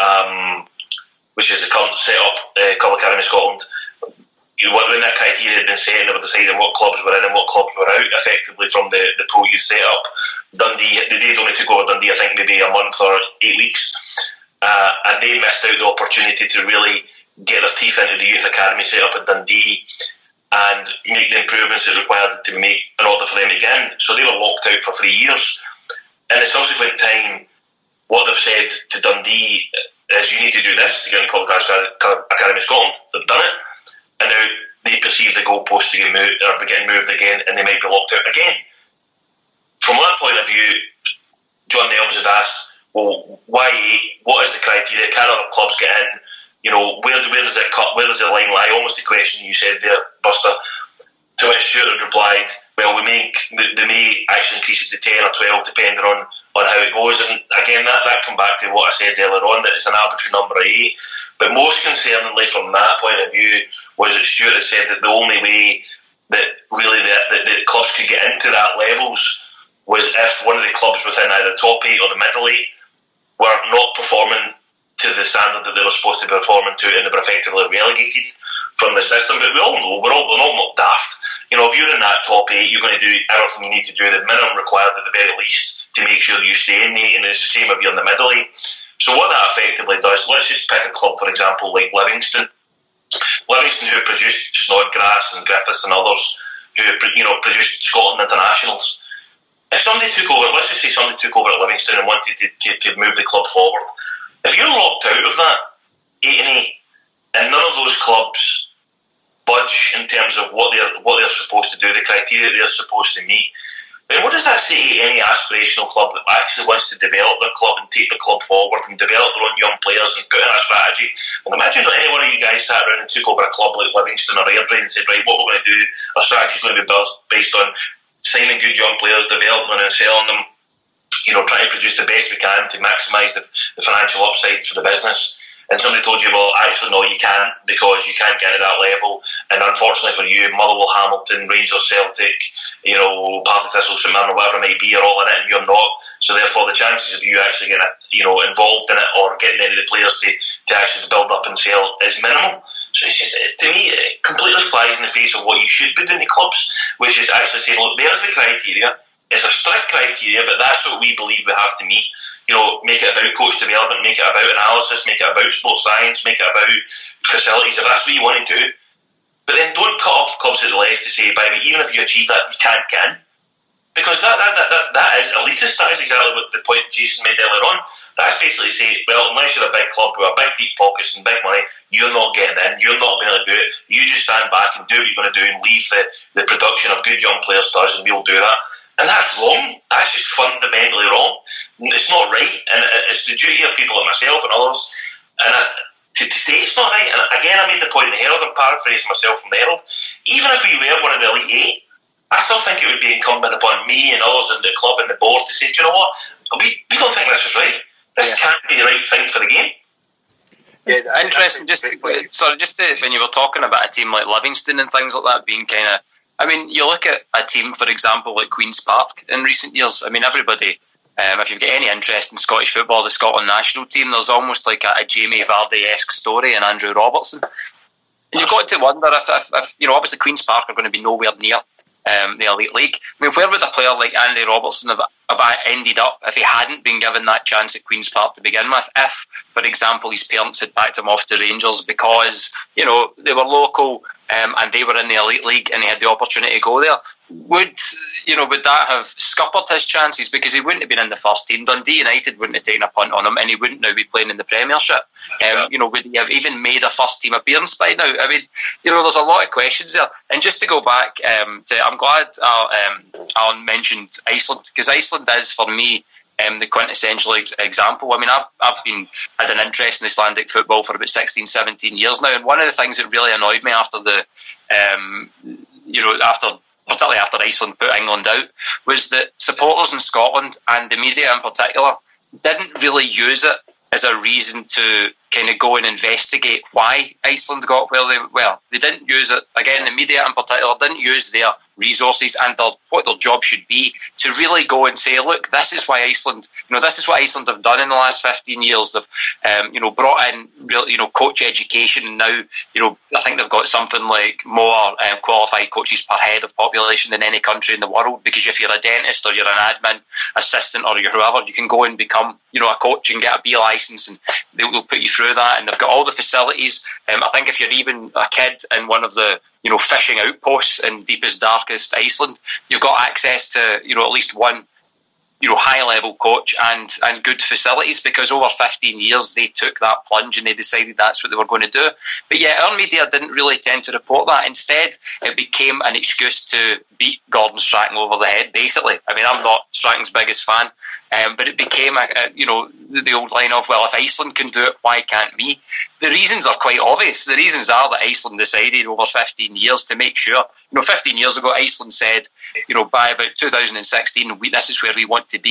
which is the current set-up Club Academy Scotland. When that criteria had been set, and they were deciding what clubs were in and what clubs were out, effectively from the pro youth set-up. Dundee, they only took over Dundee, I think, maybe a month or 8 weeks, and they missed out the opportunity to really get their teeth into the youth academy set-up at Dundee and make the improvements it required to make in order for them to get in. So they were locked out for 3 years. In the subsequent time, what they've said to Dundee is, you need to do this to get in Club Academy Scotland. They've done it. And now they perceive the goalpost to get moved, or getting moved again, and they might be locked out again. From that point of view, John Nelms had asked, well, why 8? What is the criteria? Can other clubs get in? Where does it cut? Where does the line lie? Almost the question you said there, Buster. To which Stuart replied, well, they may actually increase it to 10 or 12, depending on on how it goes. And again, that come back to what I said earlier on, that it's an arbitrary number of 8. But most concerningly from that point of view was that Stuart had said that the only way that really the clubs could get into that levels was if one of the clubs within either top 8 or the middle 8 were not performing to the standard that they were supposed to be performing to, and they were effectively relegated from the system. But we all know, we're all not daft. You know, if you're in that top 8, you're going to do everything you need to do, the minimum required at the very least, to make sure you stay in 8, and it's the same if you're in the middle 8. So what that effectively does, let's just pick a club, for example, like Livingston. Livingston, who produced Snodgrass and Griffiths and others, who, you know, produced Scotland internationals. If somebody took over, let's just say somebody took over at Livingston and wanted to move the club forward, if you're locked out of that 8 and 8, and none of those clubs budge in terms of what they're supposed to do, the criteria they're supposed to meet, then what does that say to any aspirational club that actually wants to develop their club and take the club forward and develop their own young players and put in a strategy? And imagine that any one of you guys sat around and took over a club like Livingston or Airdrie and said, right, what we're going to do, our strategy is going to be based on signing good young players, developing them and selling them, you know, trying to produce the best we can to maximise the financial upside for the business. And somebody told you, well, actually, no, you can't, because you can't get to that level. And unfortunately for you, Motherwell, Hamilton, Rangers, Celtic, you know, Partick Thistle, St Mirren, whatever it may be, are all in it, and you're not. So therefore, the chances of you actually getting, you know, involved in it or getting any of the players to actually build up and sell is minimal. So it's just, to me, it completely flies in the face of what you should be doing in clubs, which is actually saying, look, there's the criteria. It's a strict criteria, but that's what we believe we have to meet. You know, make it about coach development, make it about analysis, make it about sports science, make it about facilities, if that's what you want to do. But then don't cut off clubs at the legs to say, by the way, even if you achieve that, you can't get in. Because that is elitist. That is exactly what the point Jason made earlier on. That's basically say, well, unless you're a big club with big deep pockets and big money, you're not getting in, you're not being able to do it. You just stand back and do what you're going to do and leave the production of good young players to us, and we'll do that. And that's wrong. That's just fundamentally wrong. It's not right, and it's the duty of people like myself and others to say it's not right. And again, I made the point in the Herald, I'm paraphrasing myself from the Herald, even if we were one of the Elite 8, I still think it would be incumbent upon me and others in the club and the board to say, do you know what, we don't think this is right. This can't be the right thing for the game. Yeah, interesting. Just when you were talking about a team like Livingston and things like that being kind of, I mean, you look at a team, for example, like Queen's Park in recent years. I mean, everybody, if you've got any interest in Scottish football, the Scotland national team, there's almost like a Jamie Vardy-esque story in Andrew Robertson. And you've got to wonder if you know, obviously Queen's Park are going to be nowhere near the Elite League. I mean, where would a player like Andy Robertson have ended up if he hadn't been given that chance at Queen's Park to begin with? If, for example, his parents had backed him off to Rangers because, you know, they were local and they were in the Elite League and he had the opportunity to go there, would that have scuppered his chances? Because he wouldn't have been in the first team. Dundee United wouldn't have taken a punt on him, and he wouldn't now be playing in the Premiership. You know, would he have even made a first team appearance by now? I mean, you know, there's a lot of questions there. And just to go back I'm glad Alan mentioned Iceland, because Iceland is, for me, the quintessential example. I mean, I've had an interest in Icelandic football for about 16, 17 years now, and one of the things that really annoyed me after particularly after Iceland put England out, was that supporters in Scotland and the media in particular didn't really use it as a reason to kind of go and investigate why Iceland got where they were. They didn't use it. Again, the media in particular didn't use their resources and what their job should be to really go and say, look, this is why Iceland, you know, this is what Iceland have done in the last 15 years. They've, brought in real, coach education, and now, I think they've got something like more qualified coaches per head of population than any country in the world, because if you're a dentist or you're an admin assistant or you're whoever, you can go and become, a coach and get a B licence, and they'll put you through that, and they've got all the facilities. I think if you're even a kid in one of the fishing outposts in deepest, darkest Iceland, you've got access to, at least one, high-level coach and good facilities, because over 15 years they took that plunge and they decided that's what they were going to do. But yeah, our media didn't really tend to report that. Instead, it became an excuse to beat Gordon Strachan over the head, basically. I mean, I'm not Strachan's biggest fan, but it became, the old line of, well, if Iceland can do it, why can't we? The reasons are quite obvious. The reasons are that Iceland decided over 15 years to make sure, 15 years ago, Iceland said, by about 2016, this is where we want to be.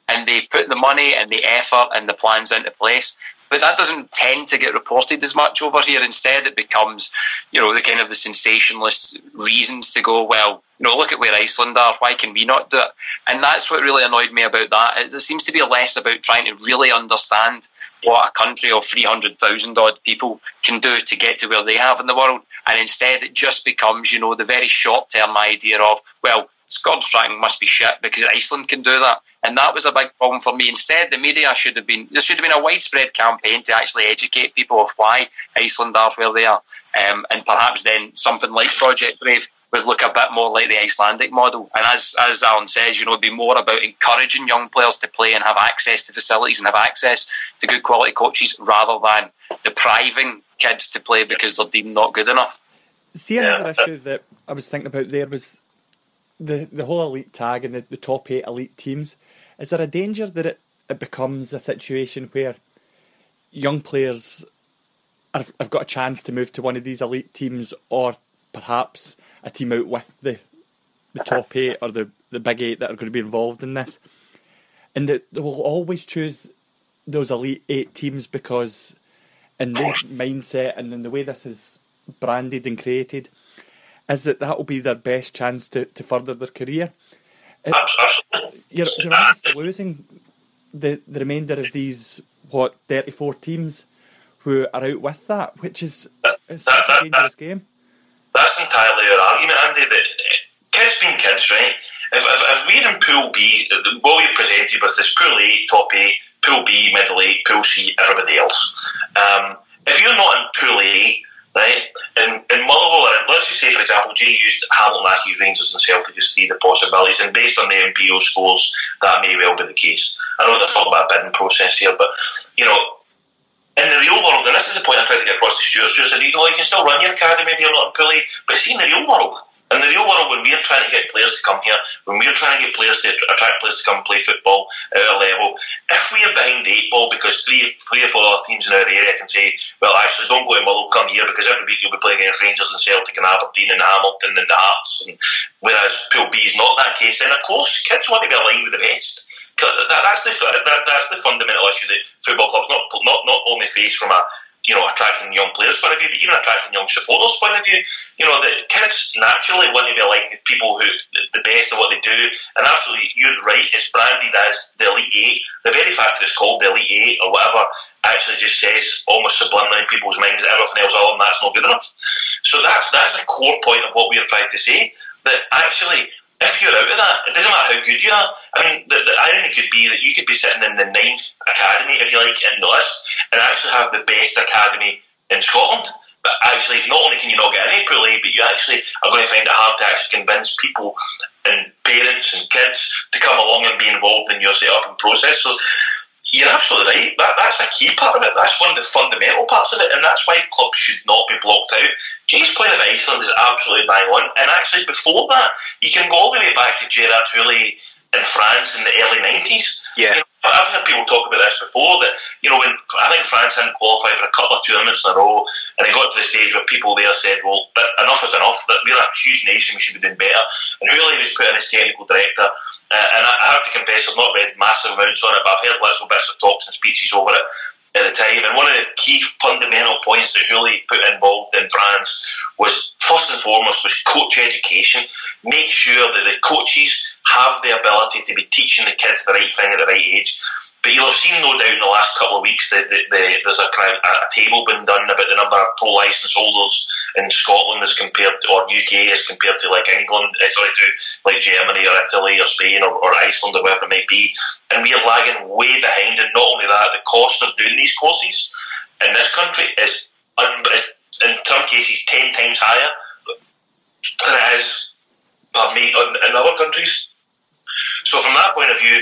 and they put the money and the effort and the plans into place. But that doesn't tend to get reported as much over here. Instead, it becomes, the kind of the sensationalist reasons to go, well, look at where Iceland are. Why can we not do it? And that's what really annoyed me about that. It seems to be less about trying to really understand what a country of 300,000 odd people can do to get to where they have in the world. And instead, it just becomes, the very short-term idea of, well, Scotland's tracking must be shit because Iceland can do that. And that was a big problem for me. Instead, the media there should have been a widespread campaign to actually educate people of why Iceland are where they are. And perhaps then something like Project Brave would look a bit more like the Icelandic model. And as Alan says, it'd be more about encouraging young players to play and have access to facilities and have access to good quality coaches rather than depriving kids to play because they're deemed not good enough. See, another issue that I was thinking about there was the whole elite tag and the top 8 elite teams. Is there a danger that it becomes a situation where young players have got a chance to move to one of these elite teams, or perhaps a team out with the top 8 or the big 8 that are going to be involved in this, and that they will always choose those elite 8 teams because in their mindset and in the way this is branded and created, is that will be their best chance to further their career. Absolutely. You're almost losing the remainder of these 34 teams who are out with that, which is such a dangerous game. That's entirely our argument, Andy. That kids being kids, right? If we're in Pool B, what we're presented with is Pool A, top 8, Pool B, middle 8, Pool C, everybody else. If you're not in Pool A, right, in Motherwell, let's just say, for example, Jay used Hamilton, Accies, Rangers and Celtic as 3 of the possibilities, and based on the MPO scores, that may well be the case. I know they're talking about a bidding process here, but, in the real world, and this is the point I tried to get across to Stuart said, you can still run your academy if you're not in Pool A, but see, in the real world, when we're trying to get players to come here, when we're trying to get players to attract players to come and play football at our level, if we are behind the 8 ball because three or four other teams in our area can say, well, actually, don't go to Motherwell, come here, because every week you'll be playing against Rangers and Celtic and Aberdeen and Hamilton and the Hearts, and whereas Pool B is not that case, then of course kids want to be aligned with the best. That's the fundamental issue that football clubs not only face from a attracting young players point of view, but even attracting young supporters point of view. The kids naturally want to be aligned with people who the best of what they do, and absolutely, you're right, it's branded as the Elite 8. The very fact that it's called the Elite 8 or whatever actually just says almost subliminally in people's minds that everything else other than that's not good enough. So that's a core point of what we're trying to say, that actually, if you're out of that, it doesn't matter how good you are. I mean, the irony could be that you could be sitting in the 9th academy, if you like, in the list, and actually have the best academy in Scotland. But actually, not only can you not get any Pool A, but you actually are going to find it hard to actually convince people and parents and kids to come along and be involved in your setup and process. So you're absolutely right. That's a key part of it. That's one of the fundamental parts of it, and that's why clubs should not be blocked out. Jay's point about Iceland is absolutely bang on, and actually before that, you can go all the way back to Gerard Houllier in France in the early 90s. Yeah. I've heard people talk about this before, that, when I think France hadn't qualified for a couple of tournaments in a row, and it got to the stage where people there said, well, enough is enough, that we're a huge nation, we should be doing better. And Houllier was put in as technical director, and I have to confess, I've not read massive amounts on it, but I've heard little bits of talks and speeches over it at the time. And one of the key fundamental points that Houllier put involved in France was, first and foremost, was coach education. Make sure that the coaches have the ability to be teaching the kids the right thing at the right age. But you'll have seen, no doubt, in the last couple of weeks that there's a kind of a table been done about the number of pro licence holders in Scotland as compared to, or UK as compared to like England, to like Germany or Italy or Spain or Iceland or wherever it might be. And we are lagging way behind. And not only that, the cost of doing these courses in this country is, in some cases, 10 times higher than it is, in other countries. So from that point of view,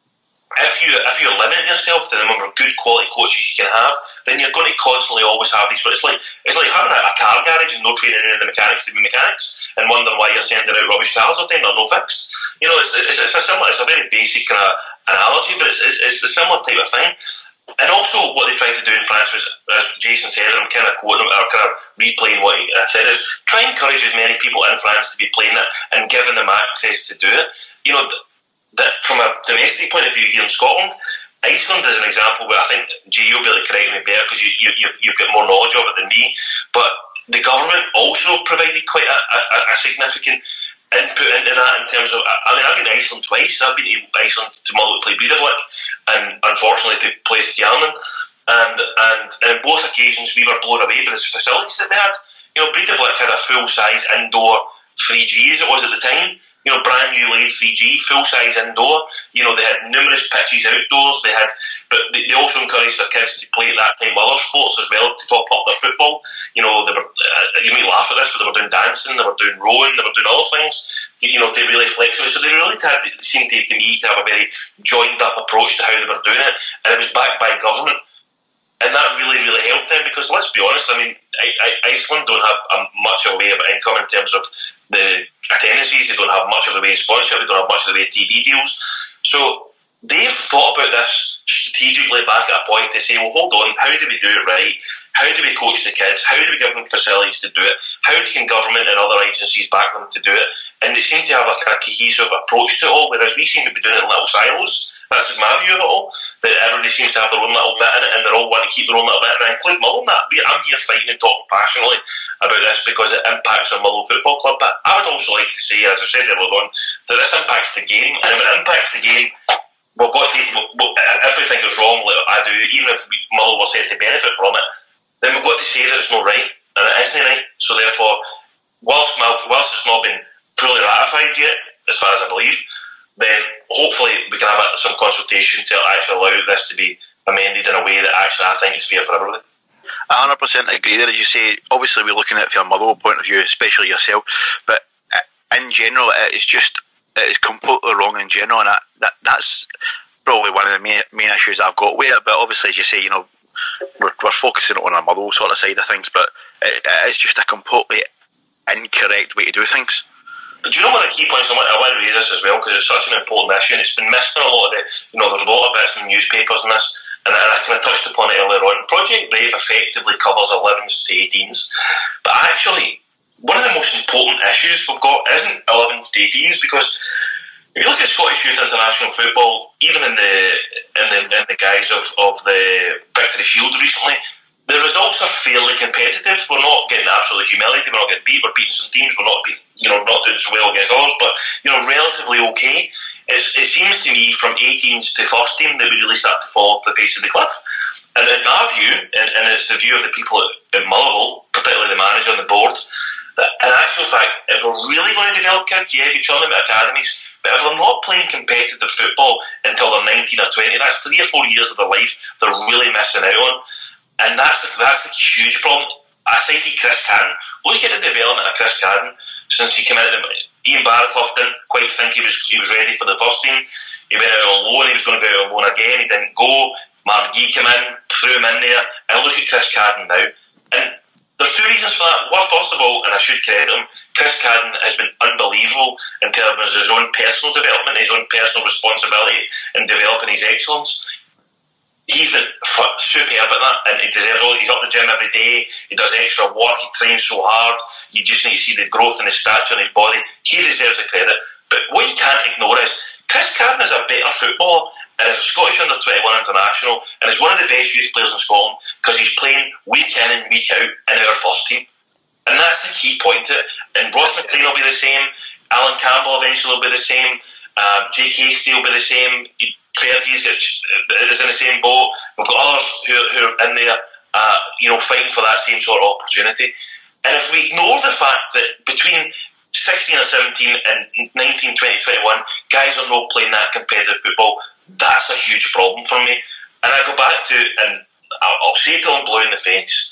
if you limit yourself to the number of good quality coaches you can have, then you're going to constantly always have these. But it's like having a car garage and no training in the mechanics to be mechanics, and wondering why you're sending out rubbish cars all the time that are no fixed. It's a very basic kind of analogy, but it's the similar type of thing. And also, what they tried to do in France was, as Jason said, and I'm kind of quoting or kind of replaying what he said, is try and encourage as many people in France to be playing it and giving them access to do it. that from a domestic point of view here in Scotland, Iceland is an example where I think, Jay, you'll be able to correct me better because you've got more knowledge of it than me, but the government also provided quite a significant input into that in terms of, I mean, I've been to Iceland twice. I've been to Iceland to Motherwell to play Breidablik and unfortunately to play Stjarnan, and in both occasions we were blown away by the facilities that they had. Breidablik had a full-size indoor 3G as it was at the time, brand new laid 3G, full-size indoor. They had numerous pitches outdoors. But they also encouraged their kids to play at that time other sports as well to top up their football. They were, you may laugh at this, but they were doing dancing, they were doing rowing, they were doing other things, to really flex it. So they really seemed to me to have a very joined-up approach to how they were doing it, and it was backed by government. And that really, really helped them because, let's be honest, I mean, Iceland don't have much of a way of income in terms of the attendances. They don't have much of the way of sponsorship. They don't have much of the way of TV deals. So they've thought about this strategically back at a point to say, well, hold on, how do we do it right? How do we coach the kids? How do we give them facilities to do it? How can government and other agencies back them to do it? And they seem to have a kind of cohesive approach to it all, whereas we seem to be doing it in little silos. That's my view of it all, that everybody seems to have their own little bit in it and they're all wanting to keep their own little bit, and I include Mull in that. I'm here fighting and talking passionately about this because it impacts our Mull Football Club, but I would also like to say, as I said earlier on, that this impacts the game, and if it impacts the game, we've got to, if we think it's wrong, like I do, even if Mull were set to benefit from it, then we've got to say that it's not right, and it isn't right. So therefore, whilst it's not been fully ratified yet, as far as I believe, then hopefully we can have some consultation to actually allow this to be amended in a way that actually I think is fair for everybody. I 100% agree there. As you say, obviously we're looking at it from a Motherwell point of view, especially yourself, but in general it is completely wrong in general, and that's probably one of the main issues I've got with it. But obviously, as you say, we're focusing on a Motherwell sort of side of things, but it is just a completely incorrect way to do things. Do you know one of the key points? I want to raise this as well because it's such an important issue and it's been missed in a lot of the, there's a lot of bits in the newspapers and this, and I kind of touched upon it earlier on. Project Brave effectively covers 11s to 18s, but actually one of the most important issues we've got isn't 11s to 18s, because if you look at Scottish Youth International Football, even in the guise of the Victory Shield recently, the results are fairly competitive. We're not getting absolutely humiliated. We're not getting beat. We're beating some teams. We're not not doing so well against others, but relatively okay. It seems to me from 18s to first team that we really start to fall off the face of the cliff. And in my view, and it's the view of the people at Motherwell, particularly the manager and the board, that in actual fact, if we're really going to develop kids, yeah, we turn them at academies, but if they're not playing competitive football until they're 19 or 20, that's 3 or 4 years of their life they're really missing out on. And that's the huge problem. I cited Chris Cadden. Look at the development of Chris Cadden since he came out. Ian Barraclough didn't quite think he was ready for the first team. He went out on loan. He was going to go out on loan again. He didn't go. Mark Gee came in, threw him in there, and look at Chris Cadden now. And there's two reasons for that. Well, first of all, and I should credit him, Chris Cadden has been unbelievable in terms of his own personal development, his own personal responsibility in developing his excellence. He's been superb at that, and he deserves all. He's up the gym every day. He does extra work. He trains so hard. You just need to see the growth in his stature and his body. He deserves the credit. But what you can't ignore is Chris Cadden is a better footballer and is a Scottish under-21 international and is one of the best youth players in Scotland because he's playing week in and week out in our first team. And that's the key point to it. And Ross McLean will be the same. Alan Campbell eventually will be the same. Jake Hastie will be the same. Fergie's is in the same boat. We've got others who are in there, fighting for that same sort of opportunity. And if we ignore the fact that between 16 or 17 and 19, 20, 21, guys are not playing that competitive football, that's a huge problem for me. And I go back to, and I'll say it till I'm blue in the face,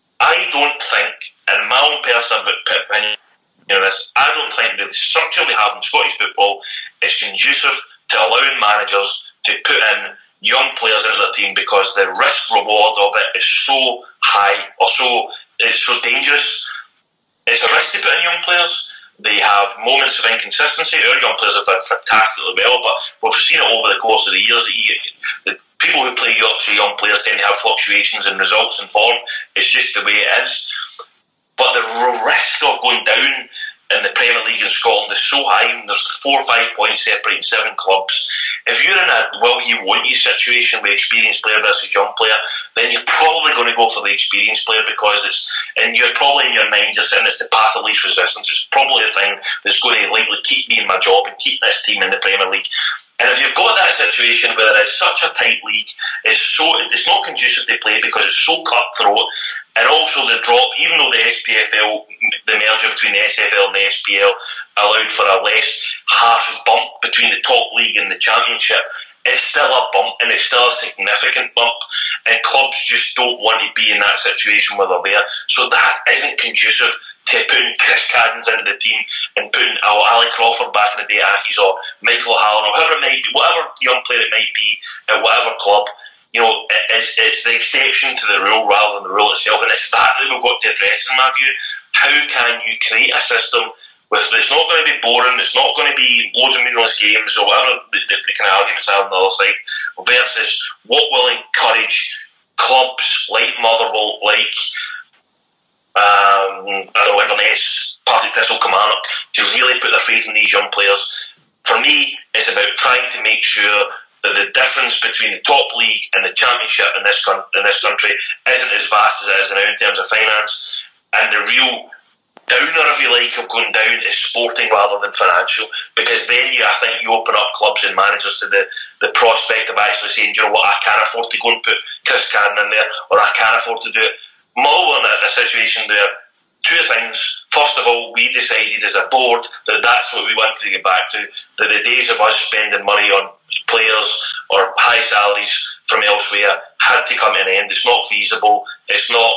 I don't think, and my own personal opinion on this, I don't think the structure we have in Scottish football is conducive to allowing managers to put in young players into their team because the risk reward of it is so high or it's so dangerous. It's a risk to put in young players. They have moments of inconsistency. Our young players have done fantastically well, but we've seen it over the course of the years. The people who play young players tend to have fluctuations in results and form. It's just the way it is. But the risk of going down in the Premier League in Scotland is so high, and there's 4 or 5 points separating 7 clubs. If you're in a will-you-won't-you situation with experienced player versus young player, then you're probably going to go for the experienced player, because you're probably in your mind just saying it's the path of least resistance. It's probably the thing that's going to likely keep me in my job and keep this team in the Premier League. And if you've got that situation where it is such a tight league, it's not conducive to play because it's so cutthroat, and also the drop, even though the SPFL, the merger between the SFL and the SPL allowed for a less harsh bump between the top league and the Championship, it's still a bump, and it's still a significant bump, and clubs just don't want to be in that situation where they're there. So that isn't conducive to putting Chris Caddens into the team and putting Ali Crawford back in the day, or Michael O'Halloran, or whoever it might be, whatever young player it might be at whatever club. It's the exception to the rule rather than the rule itself, and it's that we've got to address, in my view. How can you create a system it's not going to be boring, it's not going to be loads of meaningless games or whatever the kind of arguments are on the other side, versus what will encourage clubs like Motherwell, like Inverness, Partick Thistle, Kilmarnock, to really put their faith in these young players. For me, it's about trying to make sure that the difference between the top league and the Championship in this country isn't as vast as it is now in terms of finance, and the real downer, if you like, of going down is sporting rather than financial, because then I think you open up clubs and managers to the prospect of actually saying, you know what, I can't afford to go and put Chris Cadden in there, or I can't afford to do it. Motherwell in a situation where 2 things. First of all, we decided as a board that that's what we wanted to get back to, that the days of us spending money on players or high salaries from elsewhere had to come to an end. It's not feasible. It's not.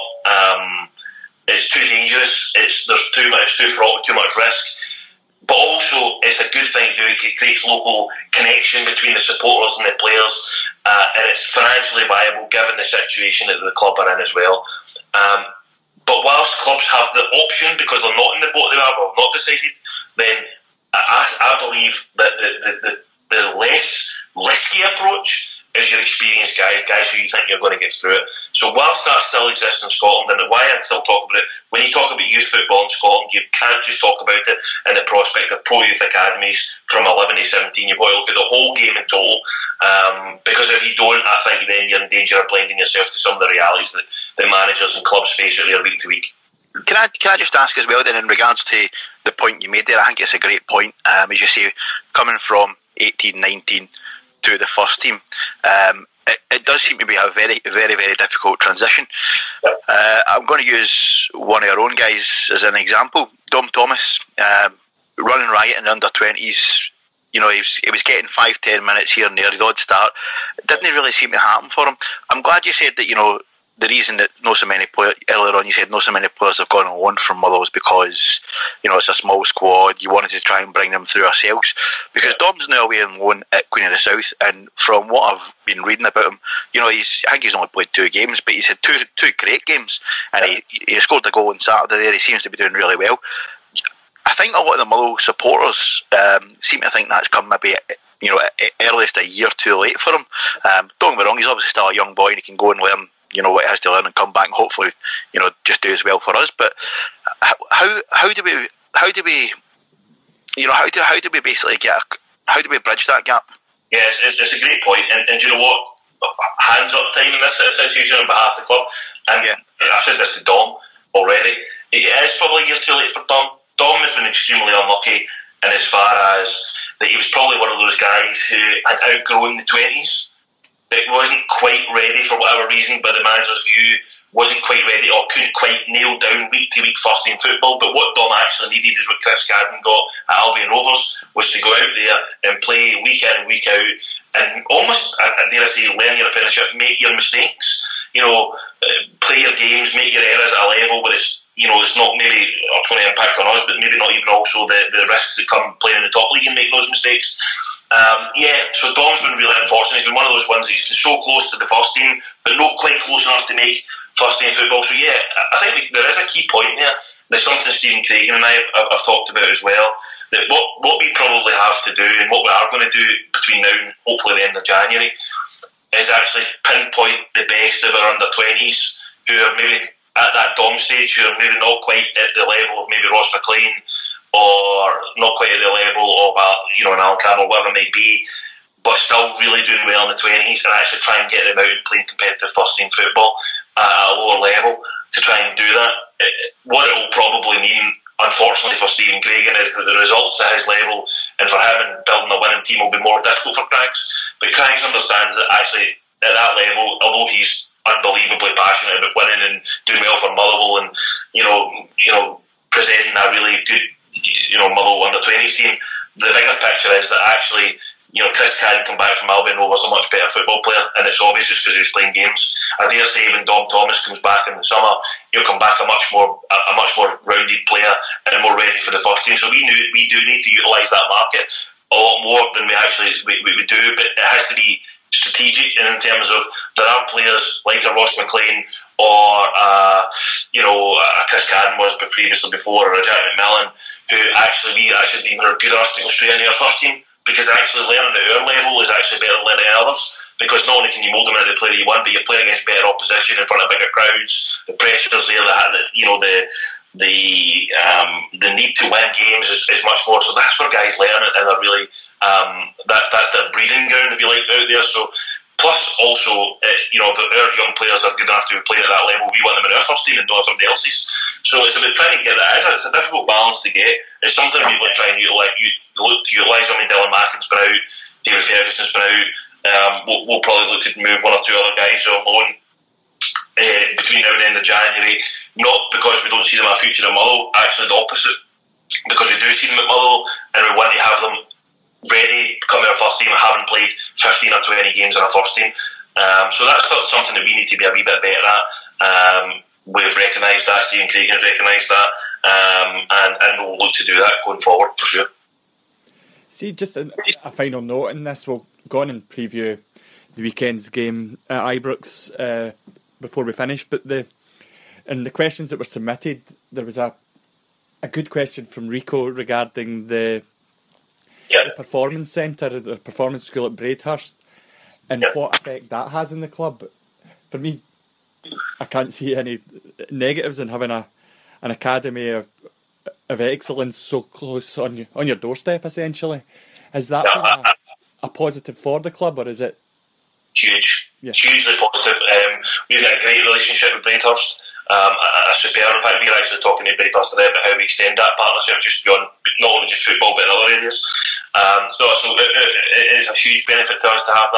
It's too dangerous. There's too much, too fraught with too much risk. But also, it's a good thing to do. It creates local connection between the supporters and the players, and it's financially viable given the situation that the club are in as well. But whilst clubs have the option, because they're not in the boat they are, or not decided, then I believe that the less risky approach is your experienced guys who you think you're going to get through it. So whilst that still exists in Scotland, and why I still talk about it, when you talk about youth football in Scotland, you can't just talk about it in the prospect of pro youth academies from 11 to 17. You've got to look at the whole game in total, because if you don't, I think then you're in danger of blinding yourself to some of the realities that managers and clubs face out there week to week. Can I just ask as well then, in regards to the point you made there, I think it's a great point, as you say, coming from 18, 19 to the first team. It does seem to be a very, very, very difficult transition. I'm going to use one of our own guys as an example. Dom Thomas, running riot in the under-20s. You know, he was getting 5-10 minutes here and there, the odd start. It didn't really seem to happen for him. I'm glad you said that, you know, the reason that not so many players, earlier on you said not so many players have gone on loan from Motherwell is because, you know, it's a small squad, you wanted to try and bring them through ourselves, because Dom's now away on loan at Queen of the South, and from what I've been reading about him, you know, I think he's only played 2 games, but he's had two great games, and he scored a goal on Saturday there. He seems to be doing really well. I think a lot of the Motherwell supporters seem to think that's come maybe, you know, at earliest a year too late for him. Don't get me wrong, he's obviously still a young boy and he can go and learn, you know, what he has to learn and come back and hopefully, you know, just do as well for us. But how do we basically how do we bridge that gap? Yes, it's a great point, and you know what, hands up time in this situation on behalf of the club. And I've said this to Dom already. It is probably a year too late for Dom. Dom has been extremely unlucky in as far as that he was probably one of those guys who had outgrown the 20s. It wasn't quite ready for whatever reason, by the manager's view, wasn't quite ready or couldn't quite nail down week to week first team football. But what Dom actually needed is what Chris Cadden got at Albion Rovers, was to go out there and play week in and week out and almost, dare I say, learn your apprenticeship, make your mistakes, you know, play your games, make your errors at a level where it's, you know, it's not maybe it's going to impact on us, but maybe not even also the risks that come playing in the top league and making those mistakes. So Dom's been really unfortunate. He's been one of those ones that he's been so close to the first team, but not quite close enough to make first team football. So I think there is a key point there. There's something Stephen Cragen and I've talked about as well, that what we probably have to do and what we are going to do between now and hopefully the end of January is actually pinpoint the best of our under-20s who are maybe at that Dom stage, who are maybe not quite at the level of maybe Ross McLean or not quite at the level of an Alan Campbell, whatever it may be, but still really doing well in the 20s, and actually try and get them out and playing competitive first team football at a lower level to try and do that. What it will probably mean, unfortunately for Stephen Craigan, is that the results at his level and for him and building a winning team will be more difficult for Craigs. But Craigs understands that actually at that level, although he's unbelievably passionate about winning and doing well for Motherwell and presenting a really good Motherwell under-20s team, the bigger picture is that actually Chris Cadden come back from Albion Rovers a much better football player, and it's obvious just because he was playing games. I dare say when Dom Thomas comes back in the summer, he'll come back a much more rounded player and more ready for the first team. So we do need to utilise that market a lot more than we do, but it has to be strategic, and in terms of there are players like a Ross McLean or a Chris Cadden was previously before, or a Jack McMillan, who we deem are good enough to go straight into our first team, because actually learning at our level is actually better than learning at others, because not only can you mould them into the player you want, but you're playing against better opposition in front of bigger crowds. The pressure's there, the need to win games is much more. So that's where guys learn it, and they're really that's their breeding ground, if you like, out there. So plus also if our young players are good enough to be playing at that level, we want them in our first team and not somebody else's. So it's about trying to get that. It's a difficult balance to get. It's something we will try and utilise. I mean, Dylan Mackin's been out, David Ferguson's been out. We'll probably look to move one or two other guys on loan between now and the end of January, not because we don't see them a future at Motherwell, actually the opposite, because we do see them at Motherwell and we want to have them ready to come to our first team and having played 15 or 20 games in our first team. So that's something that we need to be a wee bit better at. We've recognised that, Stephen Craigan's recognised that, and we'll look to do that going forward for sure. See, just a final note in this, we'll go on and preview the weekend's game at Ibrox before we finish, but in the questions that were submitted, there was a good question from Rico regarding the performance centre, the performance school at Braidhurst, and what effect that has in the club. For me, I can't see any negatives in having an academy of excellence so close on your doorstep, essentially. Is that a positive for the club, or is it huge? Hugely positive. We've got a great relationship with Braidhurst, a superb. In fact, we're actually talking to Braidhurst today about how we extend that partnership just beyond not only just football but in other areas. So it is a huge benefit to us to have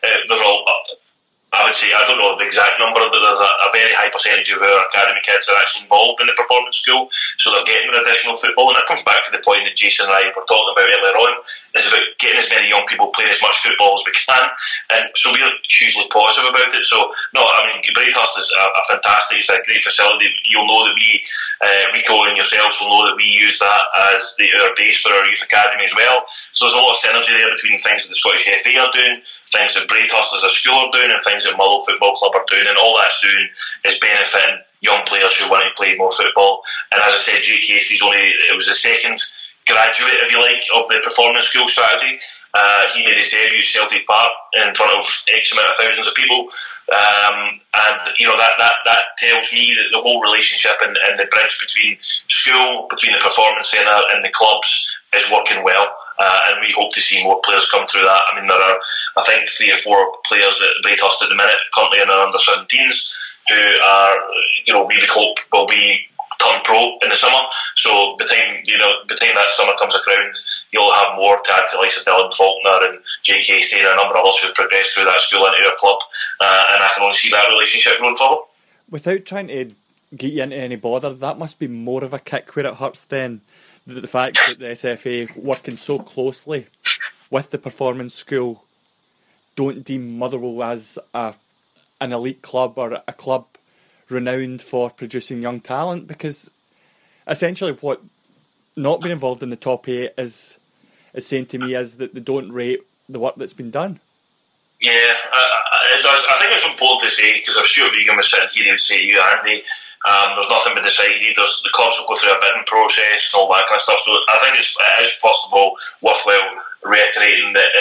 that. I would say, I don't know the exact number, but there's a very high percentage of our academy kids are actually involved in the performance school, so they're getting additional football. And that comes back to the point that Jason and I were talking about earlier on. It's about getting as many young people playing as much football as we can, and so we're hugely positive about it. So Braidhurst is a fantastic, it's a great facility. You'll know that we, Rico and yourselves will know that we use that as our base for our youth academy as well. So there's a lot of synergy there between things that the Scottish FA are doing, things that Braidhurst as a school are doing, and things that Motherwell Football Club are doing, and all that's doing is benefiting young players who want to play more football. And as I said, Jake Hastie's it was the second graduate, if you like, of the performance school strategy. He made his debut at Celtic Park in front of X amount of thousands of people, and that tells me that the whole relationship and the bridge between school, between the performance centre and the clubs is working well. And we hope to see more players come through that. I mean, there are, I think, 3 or 4 players at Braidhurst at the minute, currently in our under-17s, who are, we would hope will be turn pro in the summer. So by the time that summer comes around, you'll have more to add to the likes of Dylan Faulkner and Jake Hastie and a number of others who have progressed through that school into our club. And I can only see that relationship going forward. Without trying to get you into any bother, that must be more of a kick where it hurts then. The fact that the SFA, working so closely with the performance school, don't deem Motherwell as an elite club or a club renowned for producing young talent, because essentially what not being involved in the top 8 is saying to me is that they don't rate the work that's been done. Yeah, it does. I think it's important to say, because I'm sure Regan was sitting here, he would say to you, Andy, there's nothing been decided. The clubs will go through a bidding process and all that kind of stuff. So I think it is first of all worthwhile reiterating that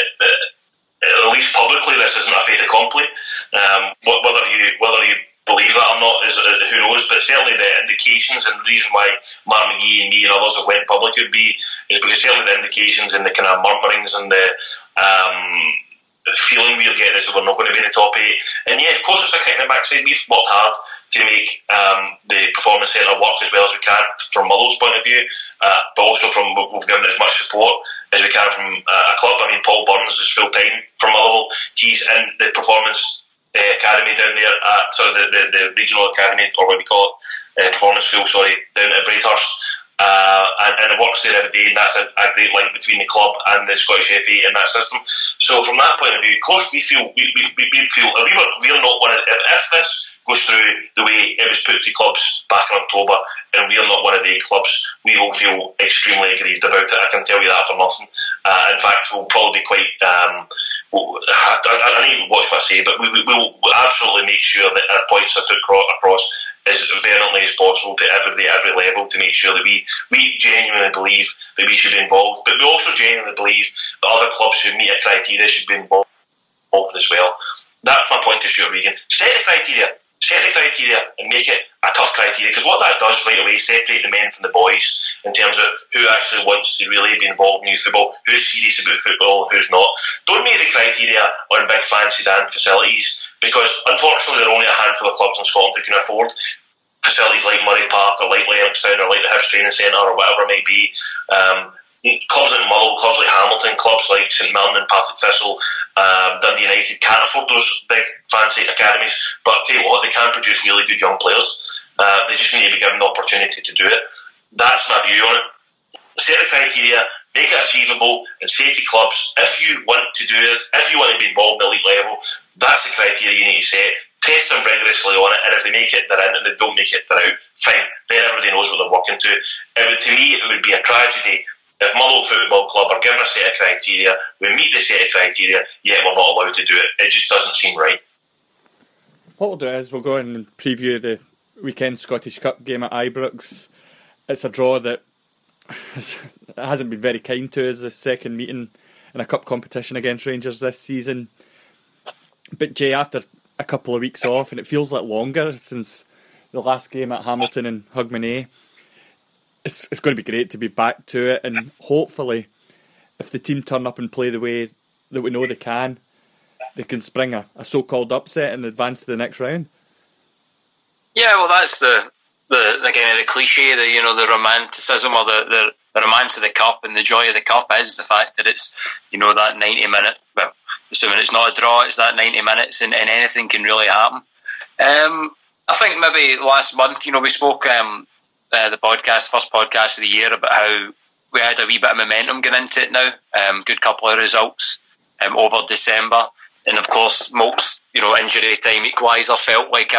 at least publicly this isn't a fait accompli. Whether you believe that or not who knows, but certainly the indications, and the reason why Mark McGee and me and others have went public would be is because certainly the indications and the kind of murmurings and the feeling we're getting is that we're not going to be in the top 8. And yeah, of course it's a kind of backside. We've worked hard to make the performance centre work as well as we can from Motherwell's point of view, but also we've given as much support as we can from a club. I mean, Paul Burns is full time from Motherwell. He's in the performance academy down there at the regional academy, or what we call it, performance school, down at Bradehurst. And it works there every day, and that's a great link between the club and the Scottish FA in that system. So from that point of view, of course, we feel we're not one of if this goes through the way it was put to clubs back in October, and we're not one of the clubs, we will feel extremely aggrieved about it. I can tell you that for nothing. In fact, we'll probably be quite. I need to watch what I say, but we will absolutely make sure that our points are put across as vehemently as possible to everybody at every level to make sure that we genuinely believe that we should be involved, but we also genuinely believe that other clubs who meet a criteria should be involved as well. That's my point to Stuart Regan. Set the criteria and make it a tough criteria, because what that does right away separate the men from the boys in terms of who actually wants to really be involved in youth football, who's serious about football, who's not. Don't make the criteria on big fancy Dan facilities, because unfortunately there are only a handful of clubs in Scotland who can afford facilities like Murray Park or like Lennoxtown or like the Hibs Training Centre or whatever it may be. Clubs like Motherwell, clubs like Hamilton, clubs like St Mirren and Partick Thistle, Dundee United can't afford those big fancy academies, but I'll tell you what, they can produce really good young players. They just need to be given the opportunity to do it. That's my view on it. Set the criteria, make it achievable, and say to clubs, if you want to do this, if you want to be involved in the elite level, that's the criteria you need to set. Test them rigorously on it, and if they make it, they're in, and if they don't make it, they're out. Fine. Then everybody knows what they're working to. To me, it would be a tragedy if Motherwell Football Club are given a set of criteria, we meet the set of criteria, yet we're not allowed to do it. It just doesn't seem right. What we'll do is we'll go in and preview the weekend Scottish Cup game at Ibrox. It's a draw that hasn't been very kind to us, the second meeting in a cup competition against Rangers this season. But Jay, after a couple of weeks off, and it feels like longer since the last game at Hamilton and Hogmanay, it's going to be great to be back to it, and hopefully if the team turn up and play the way that we know they can spring a so-called upset and advance to the next round. Yeah, well, that's the kind of the cliche, the romanticism or the romance of the cup, and the joy of the cup is the fact that it's that 90 minute. Well, assuming it's not a draw, it's that 90 minutes, and anything can really happen. I think maybe last month, we spoke the first podcast of the year, about how we had a wee bit of momentum going into it now. Good couple of results over December, and of course Moult's injury time equaliser felt like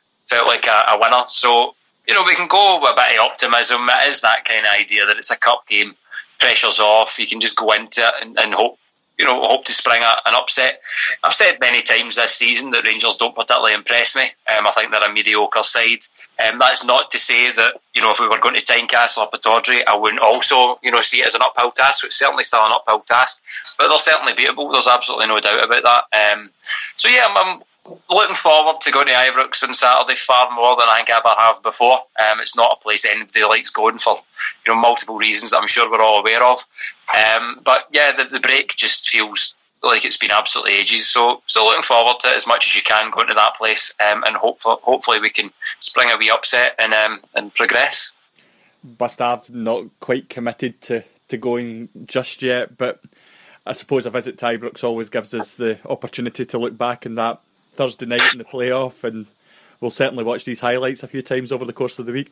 a winner. So we can go with a bit of optimism. It is that kind of idea that it's a cup game, pressure's off, you can just go into it and hope to spring an upset. I've said many times this season that Rangers don't particularly impress me. I think they're a mediocre side. That's not to say that, if we were going to Tynecastle or Pittodrie, I wouldn't also, see it as an uphill task. It's certainly still an uphill task, but they're certainly beatable. There's absolutely no doubt about that. So yeah, I'm looking forward to going to Ibrox on Saturday far more than I think I ever have before. It's not a place anybody likes going for, multiple reasons that I'm sure we're all aware of. But yeah, the break just feels like it's been absolutely ages. So looking forward to it as much as you can going to that place, and hopefully we can spring a wee upset and progress. Gustav not quite committed to going just yet, but I suppose a visit to Ibrox always gives us the opportunity to look back on that Thursday night in the playoff, and we'll certainly watch these highlights a few times over the course of the week.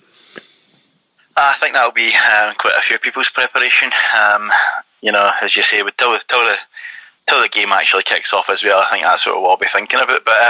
I think that'll be quite a few people's preparation. As you say, till the game actually kicks off as well, I think that's what we'll all be thinking about. But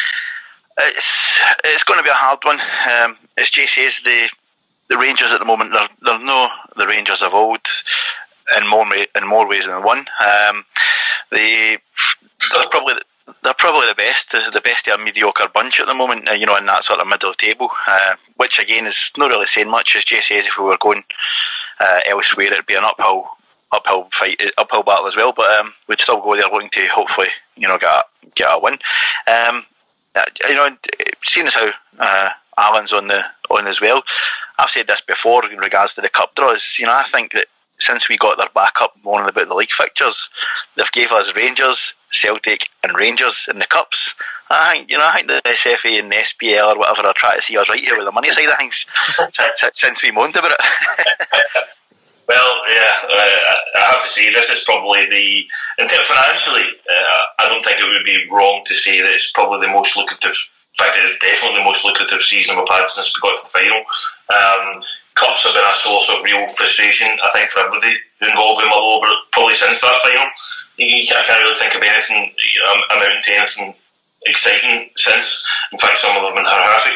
it's going to be a hard one. As Jay says, the Rangers at the moment, they're no the Rangers of old in more ways than one. They're probably the best of a mediocre bunch at the moment, in that sort of middle table, which again is not really saying much. As Jay says, if we were going elsewhere, it'd be an uphill battle as well, but we'd still go there looking to hopefully, get a win. Seeing as how Alan's on as well. I've said this before in regards to the cup draws. You know, I think that since we got their back up moaning about the league fixtures, they've gave us Rangers, Celtic and Rangers in the cups. I think the SFA and the SPL or whatever are trying to see us right here with the money side of things since we moaned about it. Well, yeah, I have to say this is probably financially, I don't think it would be wrong to say that it's probably the most lucrative. In fact, it's definitely the most lucrative season we've had since we got to the final. Cups have been a source of real frustration, I think, for everybody involved in Motherwell, but probably since that final. I can't really think of anything amounting to anything exciting since. In fact, some of them have been horrific.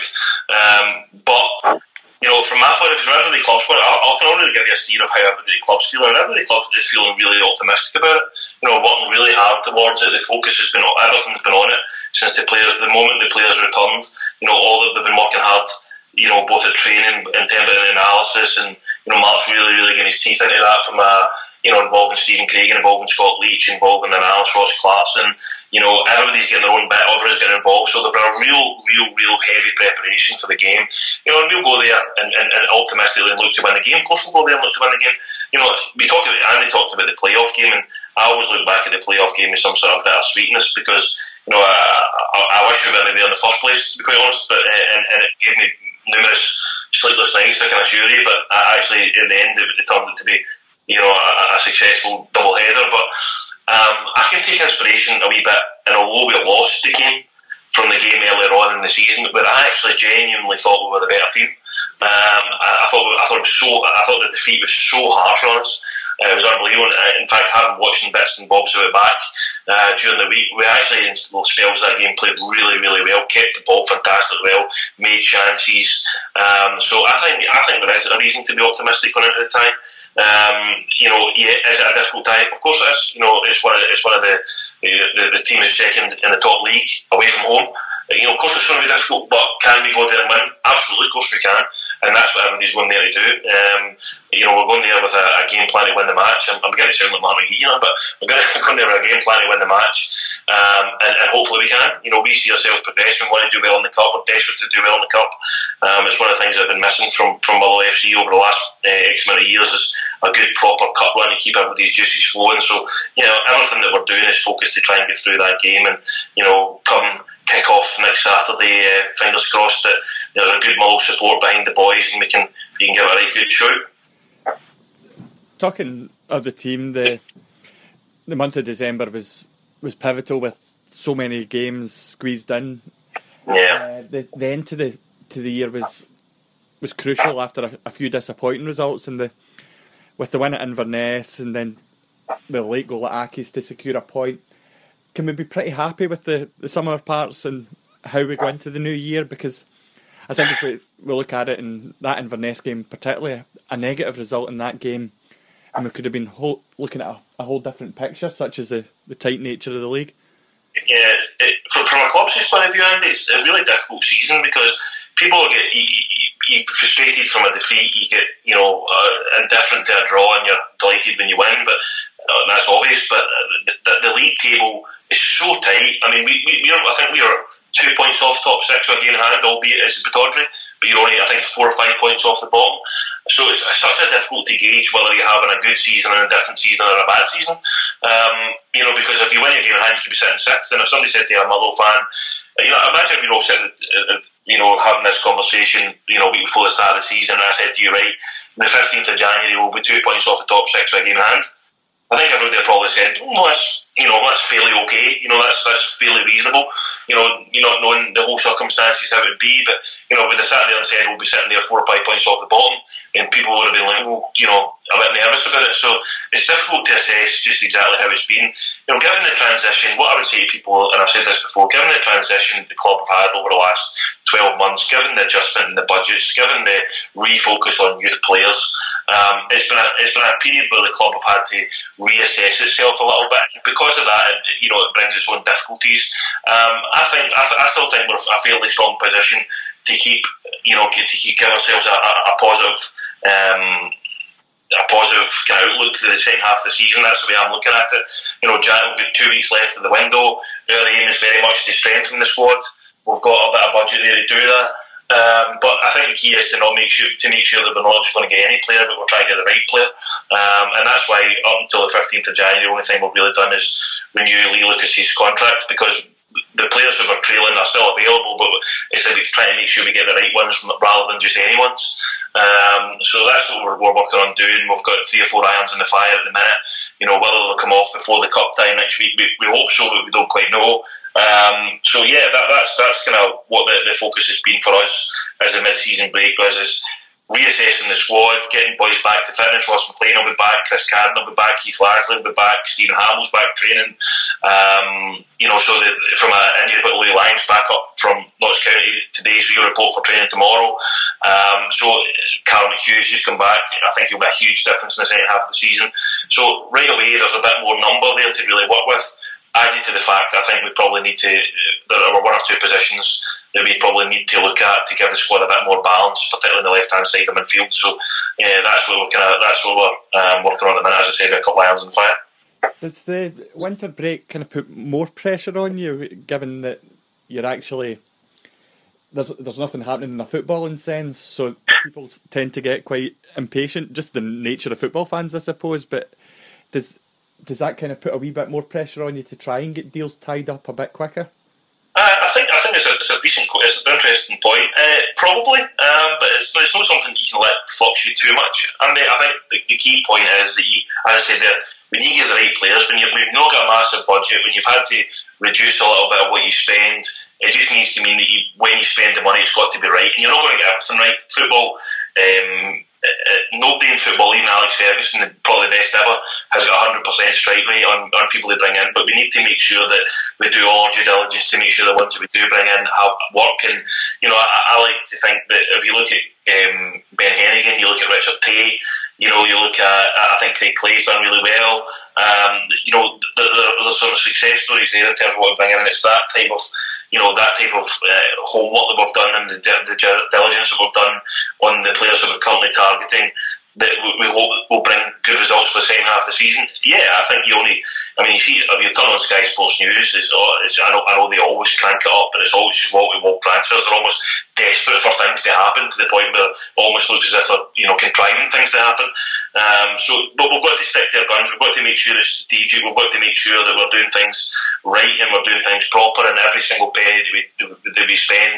But you know, from my point of view, from every club's point, I can only give you a steer of how every club's feeling. Every club is feeling really optimistic about it. You know, working really hard towards it. The focus has been on, everything's been on it since the moment the players returned. You know, all that they've been working hard. You know, both at training and terms of analysis, and you know, Mark's really getting his teeth into that from involving Stephen Craigan, involving Scott Leach, involving analysis, Ross Clarkson. You know, everybody's getting their own bit, everybody's getting involved, so there's been a real heavy preparation for the game. You know, and we'll go there and optimistically look to win the game. Of course we'll go there and look to win the game. You know, Andy talked about the playoff game, and I always look back at the playoff game with some sort of bittersweetness, because, you know, I wish we were there in the first place, to be quite honest, but and it gave me numerous sleepless nights, I can assure you, but actually in the end it turned out to be, you know, a successful double header. But I can take inspiration a wee bit, and although we lost the game from the game earlier on in the season, but I actually genuinely thought we were the better team. I thought the defeat was so harsh on us. It was unbelievable. In fact, having watching bits and bobs of it back during the week, we actually in those spells of that game played really well, kept the ball fantastically well, made chances. So I think there is a reason to be optimistic on it at the time. You know, is it a difficult time? Of course it is. You know, it's one of the team is second in the top league away from home. You know, of course it's going to be difficult, but can we go there and win? Absolutely, of course we can, and that's what everybody's going there to do. You know, we're going there with a game plan to win the match. I'm beginning to sound like Mark McGee, but we're going there with a game plan to win the match, and hopefully we can. You know, we see ourselves progressing. We want to do well in the cup. We're desperate to do well in the cup. It's one of the things I've been missing from Motherwell FC over the last X amount of years is a good proper cup run to keep everybody's juices flowing. So, you know, everything that we're doing is focused to try and get through that game, and, you know, come kick off next Saturday, fingers crossed that there's a good Motherwell support behind the boys, and you can give it a right good shout. Talking of the team, the month of December was pivotal with so many games squeezed in. Yeah. The end to the year was crucial after a few disappointing results, and with the win at Inverness and then the late goal at Akis to secure a point. Can we be pretty happy with the summer parts and how we go into the new year? Because I think if we look at it in that Inverness game, particularly a negative result in that game, and we could have been looking at a whole different picture, such as the tight nature of the league. Yeah, from a club's point of view, Andy, it's a really difficult season because people get you frustrated from a defeat, you get, you know, indifferent to a draw, and you're delighted when you win, but that's obvious. But the league table is so tight. I mean, I think we are 2 points off top six with a game in hand, albeit it's Pittodrie, but you're only, I think, 4 or 5 points off the bottom. So it's such a difficult to gauge whether you're having a good season or a different season or a bad season. You know, because if you win your game in hand, you could be sitting sixth. And if somebody said to you, I'm a Motherwell fan, you know, imagine we all sitting, you know, having this conversation, you know, week before the start of the season, and I said to you, right, on the 15th of January, we'll be 2 points off the top six with a game in hand. I think everybody probably said, that's fairly okay. You know, that's fairly reasonable. You know, you're not knowing the whole circumstances how it would be, but you know, with the sat there and said we'll be sitting there 4 or 5 points off the bottom, and people would have been like, you know, a bit nervous about it. So it's difficult to assess just exactly how it's been. You know, given the transition, what I would say to people, and I've said this before, given the transition the club have had over the last 12 months, given the adjustment in the budgets, given the refocus on youth players, it's been a period where the club have had to reassess itself a little bit. Because of that, you know, it brings its own difficulties. I still think we're a fairly strong position to keep give ourselves a positive kind of outlook to the second half of the season. That's the way I'm looking at it. You know, we've got 2 weeks left of the window. Our aim is very much to strengthen the squad. We've got a bit of budget there to do that. the key is to make sure that we're not just going to get any player, but we're trying to get the right player. And that's why up until the 15th of January, the only thing we've really done is renew Lee Lucas's contract, because the players who were trailing are still available, but it's like we're trying to make sure we get the right ones rather than just anyone's. So that's what we're working on doing. We've got 3 or 4 irons in the fire at the minute. Whether they'll come off before the cup time next week, we hope so, but we don't quite know. So yeah, that's kind of what the focus has been for us as a mid-season break, is reassessing the squad, getting boys back to fitness. Ross McLean will be back, Chris Cadden will be back, Keith Lasley will be back, Stephen Hamill's back training. So that from an injury, but Louis Lyons back up from Notts County today, so he'll report for training tomorrow. So Callum Hughes just come back. I think he'll be a huge difference in the second half of the season. So right away, there's a bit more number there to really work with. Added to the fact, I think we probably need to, there are 1 or 2 positions that we probably need to look at to give the squad a bit more balance, particularly on the left-hand side of midfield. So yeah, that's what we're working on at the minute. As I said, a couple of irons on fire. Does the winter break kind of put more pressure on you, given that you're actually there's nothing happening in a footballing sense, so people tend to get quite impatient, just the nature of football fans, I suppose, but does that kind of put a wee bit more pressure on you to try and get deals tied up a bit quicker? I think it's an interesting point. Probably, but it's not something you can let fluctuate too much. And I think the key point is that as I said there, we need to get the right players. When we've not got a massive budget, when you've had to reduce a little bit of what you spend, it just needs to mean that when you spend the money, it's got to be right. And you're not going to get everything right. Football, nobody in football, even Alex Ferguson, probably the best ever, has got 100% strike rate on people they bring in. But we need to make sure that we do all our due diligence to make sure the ones that we do bring in have work. And I like to think that if you look at Ben Hennigan, you look at Richard Tay, you look at, I think Craig Clay's done really well. There's some success stories there in terms of what we bring in, and it's that type of homework that we've done and the diligence that we've done on the players that we're currently targeting that we hope will bring good results for the second half of the season. Yeah, I think you see, if you turn on Sky Sports News, I know they always crank it up, but it's always just wall-to-wall transfers. They're almost desperate for things to happen, to the point where it almost looks as if they're contriving things to happen. But we've got to stick to our guns. We've got to make sure it's strategic. We've got to make sure that we're doing things right and we're doing things proper, and every single penny that we spend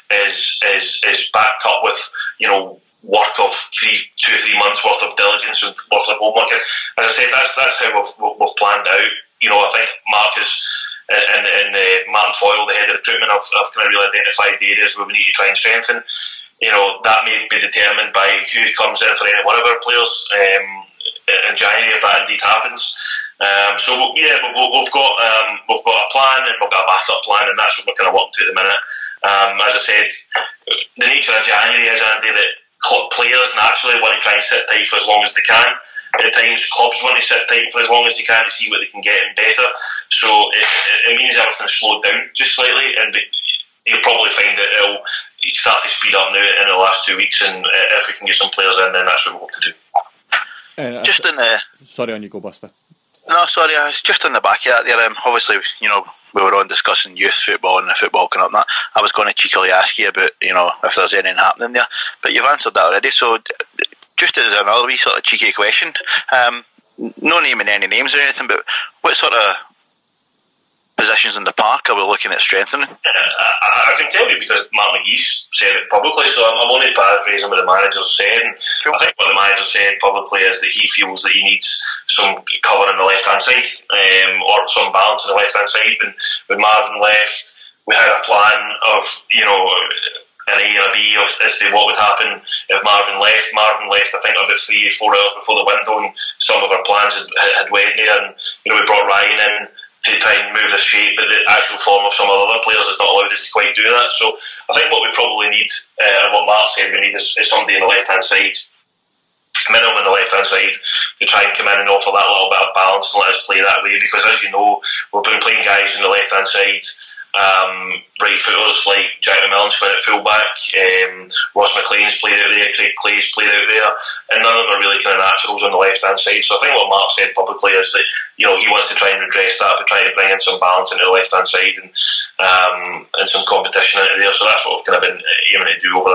is backed up with work of 2 or 3 months worth of diligence and worth of homework. And as I said, that's how we've planned out. I think Mark and Martin Foyle, the head of recruitment, have kind of really identified the areas where we need to try and strengthen. That may be determined by who comes in for any one of our players in January, if that indeed happens. So yeah, we've got a plan, and we've got a backup plan, and that's what we're kind of working to at the minute. As I said, the nature of January is, Andy, that players naturally want to try and sit tight for as long as they can. At times, clubs want to sit tight for as long as they can to see what they can get and better. So it means everything's slowed down just slightly, and you'll probably find that it'll start to speed up now in the last 2 weeks. And if we can get some players in, then that's what we hope to do. Sorry, on you go, Buster. No, sorry, just on the back of that there. Obviously, we were on discussing youth football and the football coming up and that. I was going to cheekily ask you about, if there's anything happening there, but you've answered that already. So, just as another wee sort of cheeky question, no naming any names or anything, but what sort of positions in the park are we looking at strengthening? I can tell you because Mark McGee's said it publicly, so I'm only paraphrasing what the manager said. And I think what the manager said publicly is that he feels that he needs some cover on the left-hand side, or some balance on the left-hand side. And when Marvin left, we had a plan of, an A and a B as to what would happen if Marvin left. Marvin left, I think, about 3 or 4 hours before the window, and some of our plans had went there. And we brought Ryan in to try and move the shape, but the actual form of some of the other players has not allowed us to quite do that. So I think what we probably need, and what Mark said we need, is somebody on the left-hand side, minimum on the left-hand side, to try and come in and offer that little bit of balance and let us play that way. Because as you know, we've been playing guys on the left-hand side, right footers like Jack McMillan's playing at fullback, Ross McLean's played out there, Craig Clay's played out there, and none of them are really kind of naturals on the left hand side. So I think what Mark said publicly is that he wants to try and redress that by trying to bring in some balance into the left hand side and some competition into there. So that's what we've kind of been aiming to do over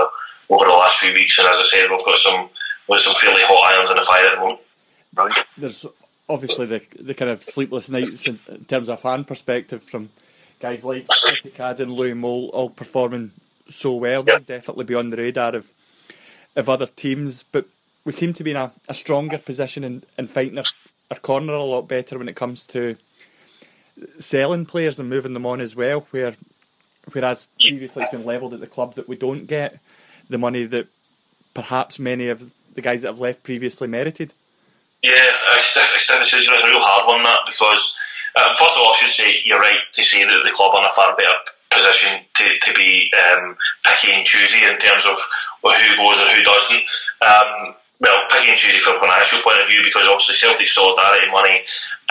over the last few weeks. And as I said, we've got some fairly hot irons in the fire at the moment. Right. There's obviously the kind of sleepless nights in terms of fan perspective from guys like Chris Cadden, Louis Mole, all performing so well. They'll definitely be on the radar of other teams, but we seem to be in a stronger position and fighting our corner a lot better when it comes to selling players and moving them on as well, whereas previously it's been levelled at the club that we don't get the money that perhaps many of the guys that have left previously merited. Yeah, it's a real hard one, that, because first of all, I should say you're right to say that the club are in a far better position to be picky and choosy in terms of who goes and who doesn't. Well, picky and choosy from a financial point of view, because obviously Celtic solidarity money,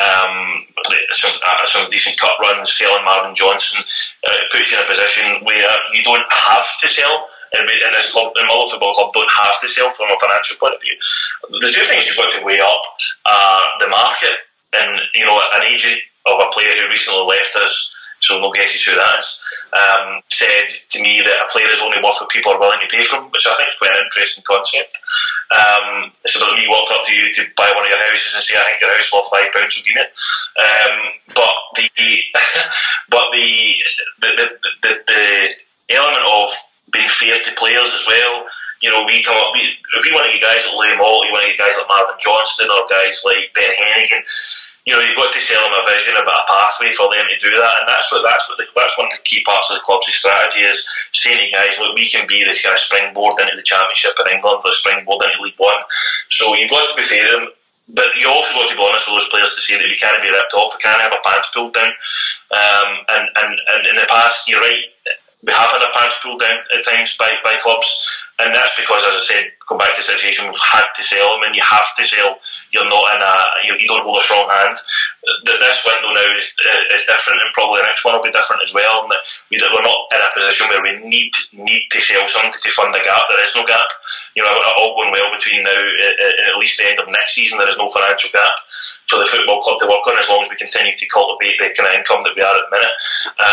some decent cut runs, selling Marvin Johnson puts you in a position where you don't have to sell. And this club, the Motherwell Football Club, don't have to sell from a financial point of view. The two things you've got to weigh up are the market, and an agent of a player who recently left us, so no guesses who that is, said to me that a player is only worth what people are willing to pay for him, which I think is quite an interesting concept. It's about me walked up to you to buy one of your houses and say, I think your house is worth £5, so give it. But the element of being fair to players as well. If we want to get guys like Liam Hall, you want to get guys like Marvin Johnston or guys like Ben Hennigan, you've got to sell them a vision about a pathway for them to do that, and that's one of the key parts of the club's strategy, is saying to guys, look, we can be the kind of springboard into the Championship in England, the springboard into League One. So you've got to be fair to them, but you also got to be honest with those players to say that we can't be ripped off, we can't have our pants pulled down. And in the past, you're right, we have had our pants pulled down at times by clubs, and that's because, as I said, going back to the situation, we've had to sell them, and you have to sell. You're not you don't hold a strong hand. This window now is different, and probably the next one will be different as well. And we're not in a position where we need to sell something to fund the gap. There is no gap. All going well between now and at least the end of next season. There is no financial gap for the football club to work on, as long as we continue to cultivate the kind of income that we are at the minute.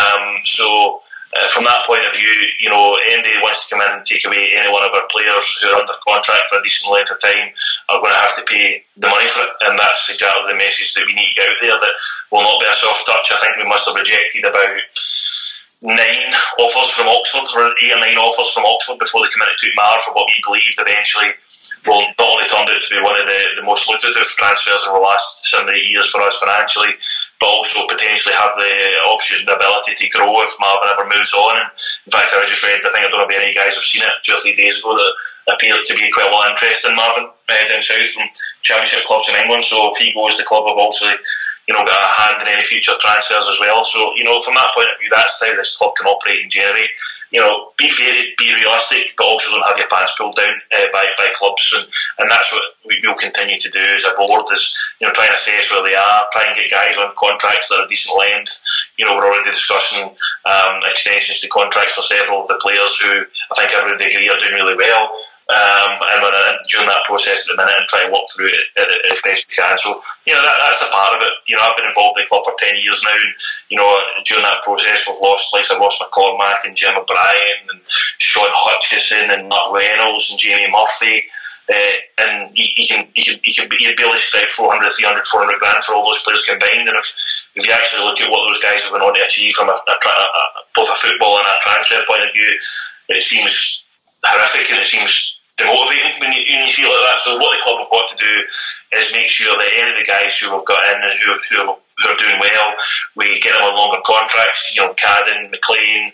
From that point of view, anybody wants to come in and take away any one of our players who are under contract for a decent length of time are going to have to pay the money for it, and that's exactly the message that we need to get out there, that will not be a soft touch. I think we must have rejected about 9 offers from Oxford, or 8 or 9 offers from Oxford before they came in and took Mar for what we believed eventually will not only turned out to be one of the most lucrative transfers over the last 7 or 8 years for us financially, but also potentially have the option, the ability to grow if Marvin ever moves on. And in fact, I just read, I think, I don't know if any guys have seen it 2 or 3 days ago, that appeared to be quite a lot of interest in Marvin down south from Championship clubs in England. So if he goes, the club have also got a hand in any future transfers as well. So from that point of view, that's how this club can operate and generate. Be fair, be realistic, but also don't have your pants pulled down by clubs, and that's what we'll continue to do as a board, is try and assess where they are, try and get guys on contracts that are decent length. We're already discussing extensions to contracts for several of the players who I think everybody agree are doing really well. And we're during that process at the minute and try and walk through it as best we can. So, that's the part of it. I've been involved in the club for 10 years now, and, during that process we've lost, like I Ross McCormack and Jim O'Brien and Sean Hutchison and Mark Reynolds and Jamie Murphy. And you'd barely strike 400, 300, 400 grand for all those players combined. And if you actually look at what those guys have been on to achieve from both a football and a transfer point of view, it seems horrific and it seems demotivating when you see it like that. So what the club have got to do is make sure that any of the guys who we've got in and who are doing well, we get them on longer contracts. Cadden, McLean,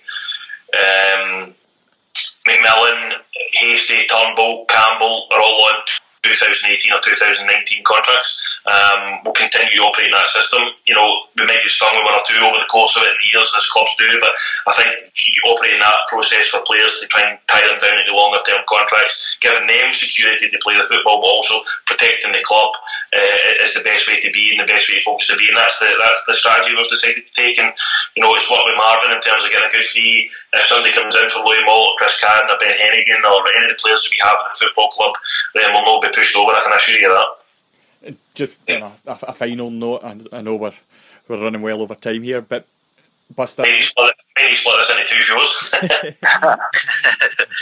McMillan, Hasty, Turnbull, Campbell are all on 2018 or 2019 contracts. We'll continue to operate in that system. We might get stung with 1 or 2 over the course of it in the years, as clubs do, but I think you operate in that process for players to try and tie them down into longer term contracts, giving them security to play the football, but also protecting the club is the best way to be and the best way to focus to be, and that's the strategy we've decided to take. And it's worked with Marvin in terms of getting a good fee. If somebody comes in for Louis Mole or Chris Cadden or Ben Hennigan or any of the players that we have at the football club, then we'll not be pushed over, I can assure you that. Just on a final note, I know we're running well over time here, but Buster, maybe split this into 2 shows.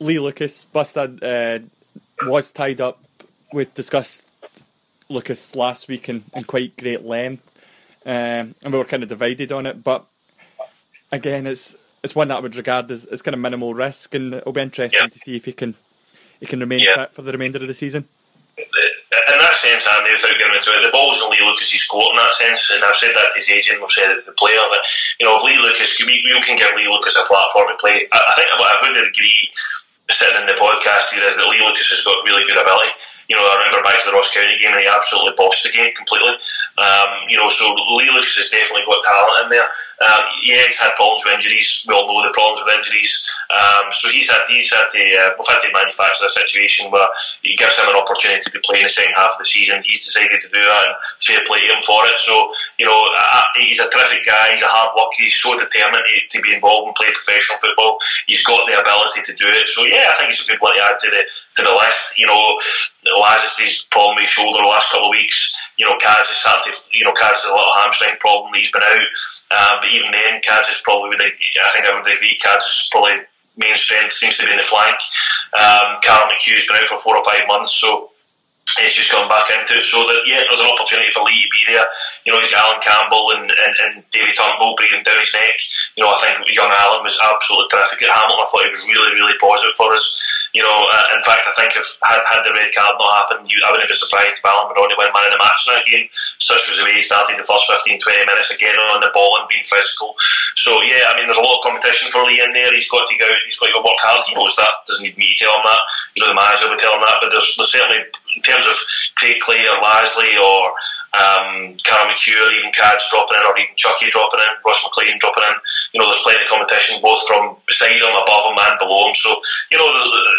Lee Lucas, Bustad, was tied up. We discussed Lucas last week in quite great length, and we were kind of divided on it. But again, it's one that I would regard as kind of minimal risk, and it'll be interesting to see if he can remain fit for the remainder of the season. In that sense, Andy, without getting into it, the ball's in Lee Lucas's court in that sense, and I've said that to his agent, we've said it to the player, that, you know, if Lee Lucas, we can give Lee Lucas a platform to play. I think what I would agree, sitting in the podcast here, is that Lee Lucas has got really good ability. You know, I remember back to the Ross County game and he absolutely bossed the game completely. You know, so Lee Lucas has definitely got talent in there. He's had problems with injuries. We all know the problems with injuries. So we've had to manufacture a situation where it gives him an opportunity to play in the second half of the season. He's decided to do that, and fair play to him for it. So, you know, he's a terrific guy. He's a hard worker. He's so determined to be involved and play professional football. He's got the ability to do it. So yeah, I think he's a good one to add to the list. You know, Lazarus' problem with his shoulder the last couple of weeks. You know, Kaz has a little hamstring problem. He's been out. But even then, Kaz is probably, I think I would agree, Kaz's probably main strength seems to be in the flank. Callum McHugh's been out for 4 or 5 months, so he's just gone back into it. So that, yeah, there's an opportunity for Lee to be there. You know, he's got Alan Campbell and Davy Turnbull breathing down his neck. You know, I think young Alan was absolutely terrific at Hamilton. I thought he was really, really positive for us. You know, in fact, I think if had the red card not happened, I wouldn't be surprised if Alan would only win man of the match in that game. Such was the way he started the first 15-20 minutes again on the ball and being physical. So yeah, I mean, there's a lot of competition for Lee in there. He's got to go out. He's got to go work hard. He knows that. Doesn't need me to tell him that. You know, the manager would tell him that. But there's certainly, in terms of Craig Clay or Lasley or Callum McHugh or even Cads dropping in, or even Chucky dropping in, Ross McLean dropping in, you know, there's plenty of competition both from beside him, above him and below him. So, you know,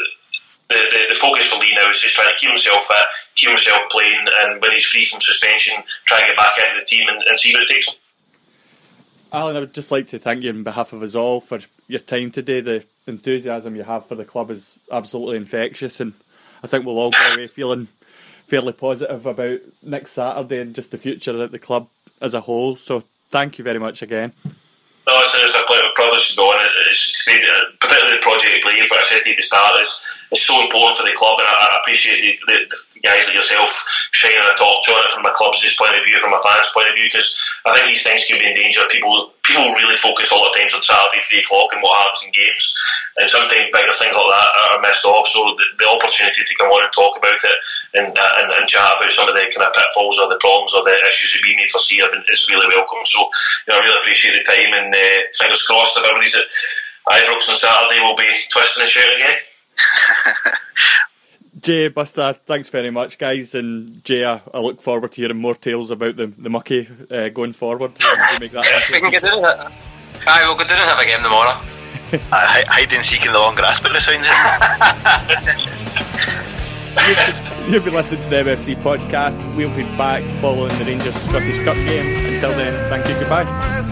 the focus for Lee now is just trying to keep himself fit, keep himself playing, and when he's free from suspension, try and get back into the team and see what it takes him. Alan, I would just like to thank you on behalf of us all for your time today. The enthusiasm you have for the club is absolutely infectious, and I think we'll all go away feeling fairly positive about next Saturday and just the future at the club as a whole. So thank you very much again. No, it's a privilege to go on. It's great, particularly the Project Brave, what I said to you at the start, is so important for the club, and I appreciate the guys like yourself shining a torch on it from a club's point of view, from a fan's point of view, because I think these things can be in danger. People really focus all the times on Saturday 3 o'clock and what happens in games, and sometimes bigger things like that are missed off. So the opportunity to come on and talk about it and chat about some of the kind of pitfalls or the problems or the issues that we need to see is really welcome. So, you know, I really appreciate the time, and fingers crossed if everybody's at Ibrox on Saturday, we'll be twisting and shouting again. Jay, Bustad, thanks very much, guys, and Jay, I look forward to hearing more tales about the mucky going forward. We can get down it. Aye, we'll go down and have a game tomorrow. Hide and seek in the long grass, but the sounds You've been listening to the MFC podcast. We'll be back following the Rangers Scottish Cup game. Until then, thank you, goodbye.